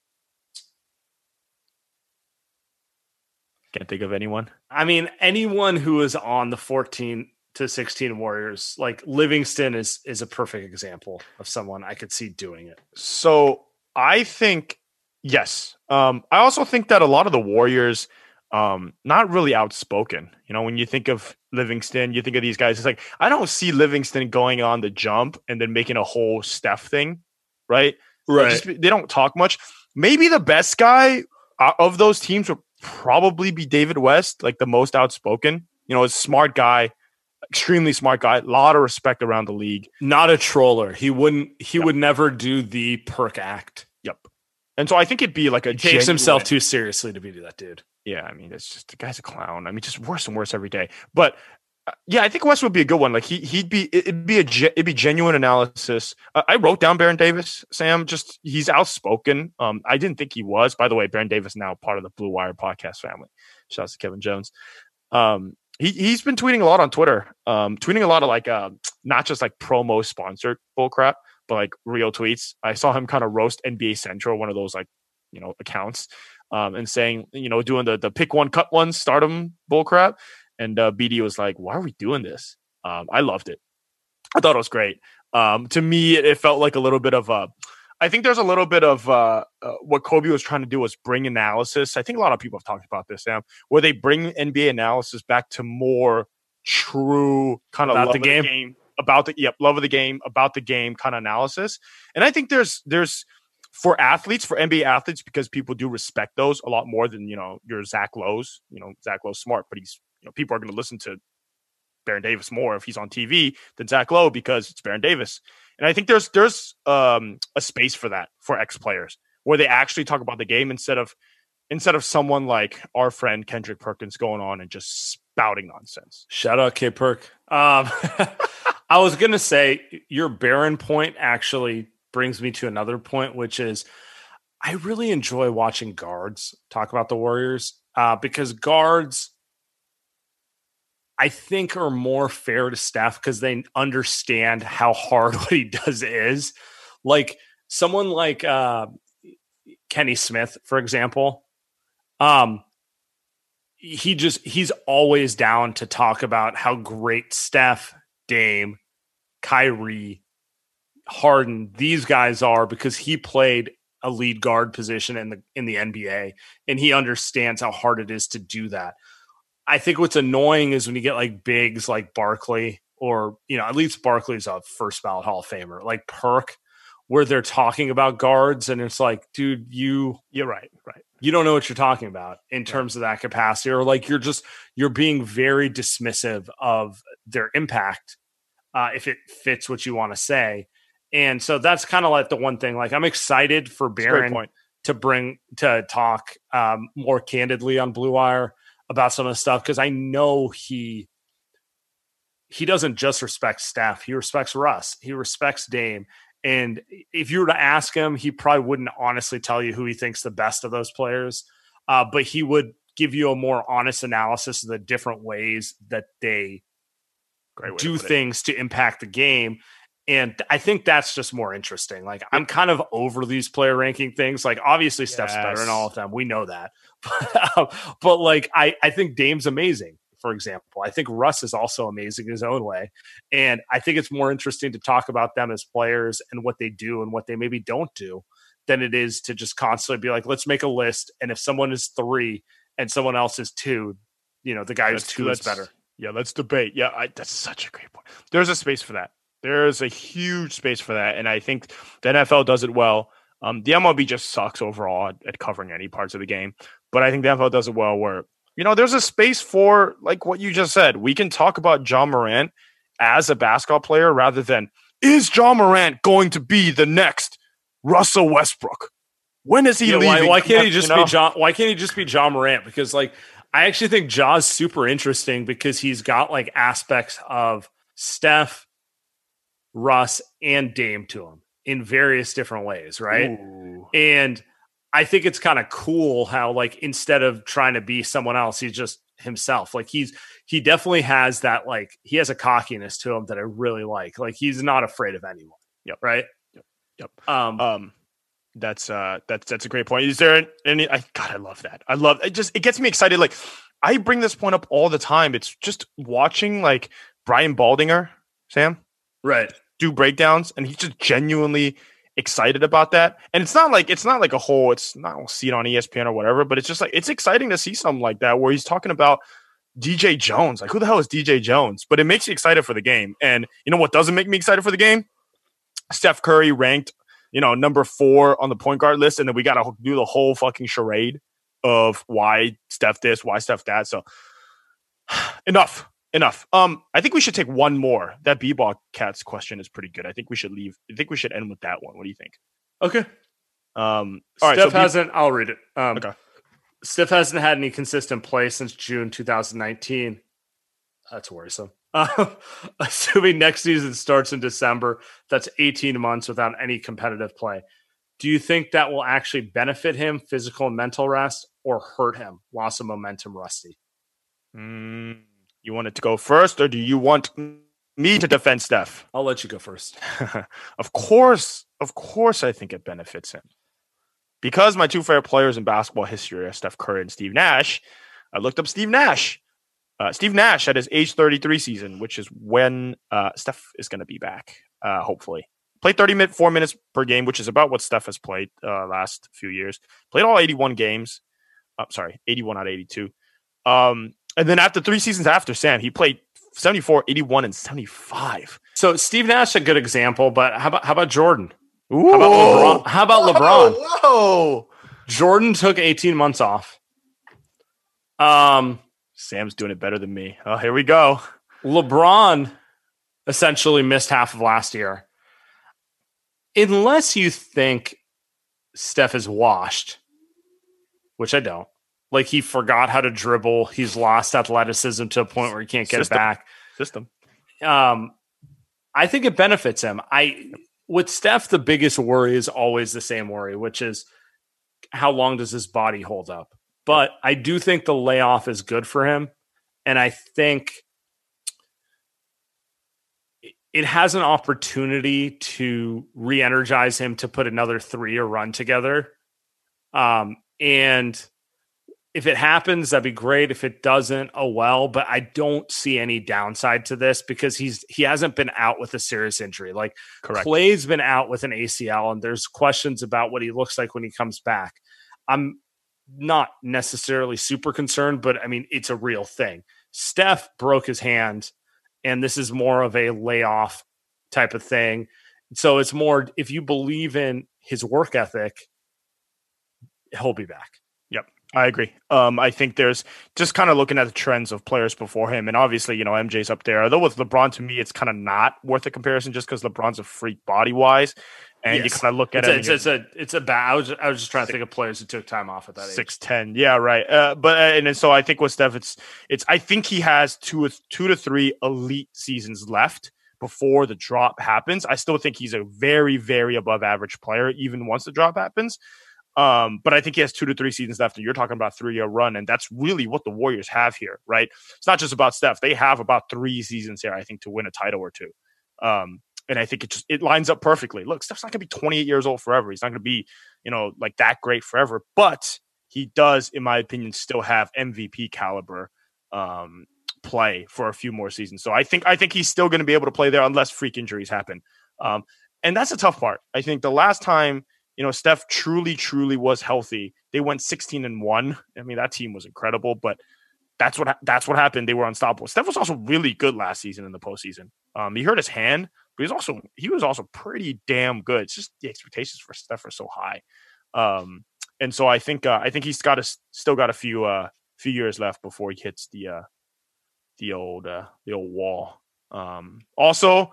think of anyone. I mean, anyone who is on the 14 to 16 Warriors, like Livingston is a perfect example of someone I could see doing it. So I think, yes. I also think that a lot of the Warriors, not really outspoken. When you think of Livingston, you think of these guys, it's like, I don't see Livingston going on the jump and then making a whole Steph thing, right? Right. They don't talk much. Maybe the best guy of those teams would probably be David West, like the most outspoken, a smart guy. Extremely smart guy, a lot of respect around the league. Not a troller. He would never do the perk act. Yep. And so I think it'd be like he takes himself too seriously to be that dude. Yeah, I mean, it's just the guy's a clown. I mean, just worse and worse every day. But yeah, I think West would be a good one. Like it'd be genuine analysis. I wrote down Baron Davis, Sam. Just he's outspoken. I didn't think he was. By the way, Baron Davis now part of the Blue Wire podcast family. Shout out to Kevin Jones. He's been tweeting a lot on Twitter, tweeting a lot of like not just like promo sponsored bullcrap, but like real tweets. I saw him kind of roast NBA Central, one of those like accounts, and saying doing the pick one cut one stardom bullcrap. And BD was like, "Why are we doing this?" I loved it. I thought it was great. To me, it felt like a little bit of I think there's a little bit of what Kobe was trying to do was bring analysis. I think a lot of people have talked about this, Sam, where they bring NBA analysis back to more true kind of love of the game, love of the game, about the game kind of analysis. And I think there's for NBA athletes, because people do respect those a lot more than your Zach Lowe's. Zach Lowe's smart, but he's people are going to listen to Baron Davis more if he's on TV than Zach Lowe because it's Baron Davis. And I think there's a space for that for ex-players where they actually talk about the game instead of someone like our friend Kendrick Perkins going on and just spouting nonsense. Shout out K Perk. I was going to say your Baron point actually brings me to another point, which is I really enjoy watching guards talk about the Warriors because guards I think are more fair to Steph because they understand how hard what he does is. Like someone like Kenny Smith, for example, he's always down to talk about how great Steph, Dame, Kyrie, Harden, these guys are because he played a lead guard position in the NBA and he understands how hard it is to do that. I think what's annoying is when you get like bigs like Barkley or, at least Barkley's a first ballot Hall of Famer, like Perk, where they're talking about guards and it's like, dude, you're right. You don't know what you're talking about in terms of that capacity, or like you're being very dismissive of their impact if it fits what you want to say. And so that's kind of like the one thing, like I'm excited for Baron to talk more candidly on Blue Wire about some of the stuff because I know he he doesn't just respect Steph. He respects Russ. He respects Dame. And if you were to ask him, he probably wouldn't honestly tell you who he thinks the best of those players. But he would give you a more honest analysis of the different ways that they do things to impact the game. And I think that's just more interesting. Like, I'm kind of over these player ranking things. Like, obviously Steph's better than all of them. We know that. But like, I think Dame's amazing, for example. I think Russ is also amazing in his own way. And I think it's more interesting to talk about them as players and what they do and what they maybe don't do than it is to just constantly be like, let's make a list. And if someone is 3 and someone else is 2, the guy who's 2 is better. Yeah, let's debate. Yeah, that's such a great point. There's a space for that. There's a huge space for that. And I think the NFL does it well. The MLB just sucks overall at covering any parts of the game. But I think the NFL does it well where, there's a space for, like what you just said. We can talk about Ja Morant as a basketball player rather than, is Ja Morant going to be the next Russell Westbrook? When is he leaving? Why can't he just be John? Why can't he just be Ja Morant? Because like, I actually think Ja's super interesting because he's got like aspects of Steph, Russ, and Dame to him in various different ways, right? Ooh. And I think it's kind of cool how, like, instead of trying to be someone else, he's just himself. Like, he definitely has that, like, he has a cockiness to him that I really like. Like, he's not afraid of anyone. Yep. Right. Yep. That's a great point. Is there any? I love that. I love it. It gets me excited. Like, I bring this point up all the time. It's just watching like Brian Baldinger, Sam, right, do breakdowns, and he's just genuinely excited about that. And it's not like a whole. It's not we'll see it on ESPN or whatever. But it's just like it's exciting to see something like that where he's talking about DJ Jones. Like, who the hell is DJ Jones? But it makes you excited for the game. And you know what doesn't make me excited for the game? Steph Curry ranked, number 4 on the point guard list, and then we got to do the whole fucking charade of why Steph this, why Steph that. So enough. I think we should take one more. That B-Ball Cats question is pretty good. I think we should end with that one. What do you think? Okay. All right. Steph hasn't. I'll read it. Okay. Steph hasn't had any consistent play since June 2019. That's worrisome. Assuming next season starts in December, that's 18 months without any competitive play. Do you think that will actually benefit him, physical and mental rest, or hurt him, loss of momentum, rusty? You want it to go first, or do you want me to defend Steph? I'll let you go first. Of course, I think it benefits him. Because my 2 favorite players in basketball history are Steph Curry and Steve Nash, I looked up Steve Nash. Steve Nash had his age 33 season, which is when Steph is going to be back, hopefully. Played 4 minutes per game, which is about what Steph has played last few years. Played all 81 games. 81 out of 82. And then after 3 seasons after Sam, he played 74, 81, and 75. So Steve Nash, a good example, but how about Jordan? Ooh. How about LeBron? Whoa. Jordan took 18 months off. Sam's doing it better than me. Oh, here we go. LeBron essentially missed half of last year. Unless you think Steph is washed, which I don't. Like, he forgot how to dribble. He's lost athleticism to a point where he can't get it back. I think it benefits him. With Steph, the biggest worry is always the same worry, which is how long does his body hold up? But I do think the layoff is good for him. And I think it has an opportunity to re-energize him to put another 3-year run together. And if it happens, that'd be great. If it doesn't, oh well. But I don't see any downside to this because he hasn't been out with a serious injury. Like, correct. Clay's been out with an ACL, and there's questions about what he looks like when he comes back. I'm not necessarily super concerned, but I mean, it's a real thing. Steph broke his hand, and this is more of a layoff type of thing. So it's more, if you believe in his work ethic, he'll be back. Yep, I agree. I think there's just kind of looking at the trends of players before him, and obviously, MJ's up there. Although with LeBron, to me, it's kind of not worth a comparison just because LeBron's a freak body-wise. And you kind of look at it. It's a bad. I was just trying to think of players who took time off at that age. 6'10". Yeah, right. And so I think with Steph, it's. I think he has two to three elite seasons left before the drop happens. I still think he's a very, very above average player, even once the drop happens. But I think he has 2 to 3 seasons left, and you're talking about 3-year run, and that's really what the Warriors have here, right? It's not just about Steph; they have about 3 seasons here, I think, to win a title or two. And I think it lines up perfectly. Look, Steph's not going to be 28 years old forever. He's not going to be, like that great forever. But he does, in my opinion, still have MVP caliber play for a few more seasons. So I think he's still going to be able to play there unless freak injuries happen. And that's the tough part. I think the last time, Steph truly was healthy, they went 16-1. I mean, that team was incredible, but that's what happened. They were unstoppable. Steph was also really good last season in the postseason. He hurt his hand, but he was also pretty damn good. It's just the expectations for Steph are so high. And so I think he's still got a few years left before he hits the old wall. Also,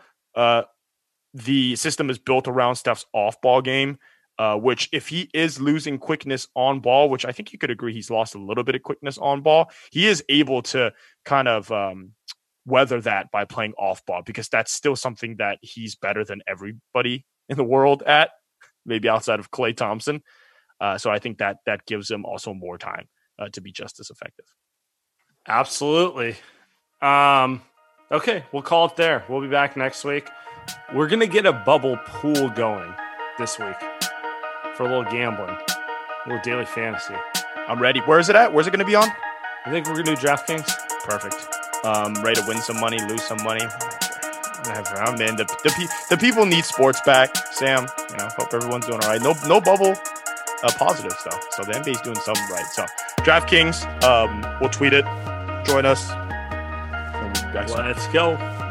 the system is built around Steph's off-ball game, which if he is losing quickness on ball, which I think you could agree he's lost a little bit of quickness on ball, he is able to kind of weather that by playing off ball, because that's still something that he's better than everybody in the world at, maybe outside of Klay Thompson. So I think that gives him also more time to be just as effective. Absolutely. Okay, we'll call it there. We'll be back next week. We're going to get a bubble pool going this week for a little gambling, a little daily fantasy. I'm ready. Where is it at? Where's it going to be on? I think we're going to do DraftKings. Perfect. Ready to win some money, lose some money. I'm in. The people need sports back, Sam. Hope everyone's doing all right. No bubble positives, though. So the NBA's doing something right. So DraftKings, we'll tweet it. Join us. Let's go.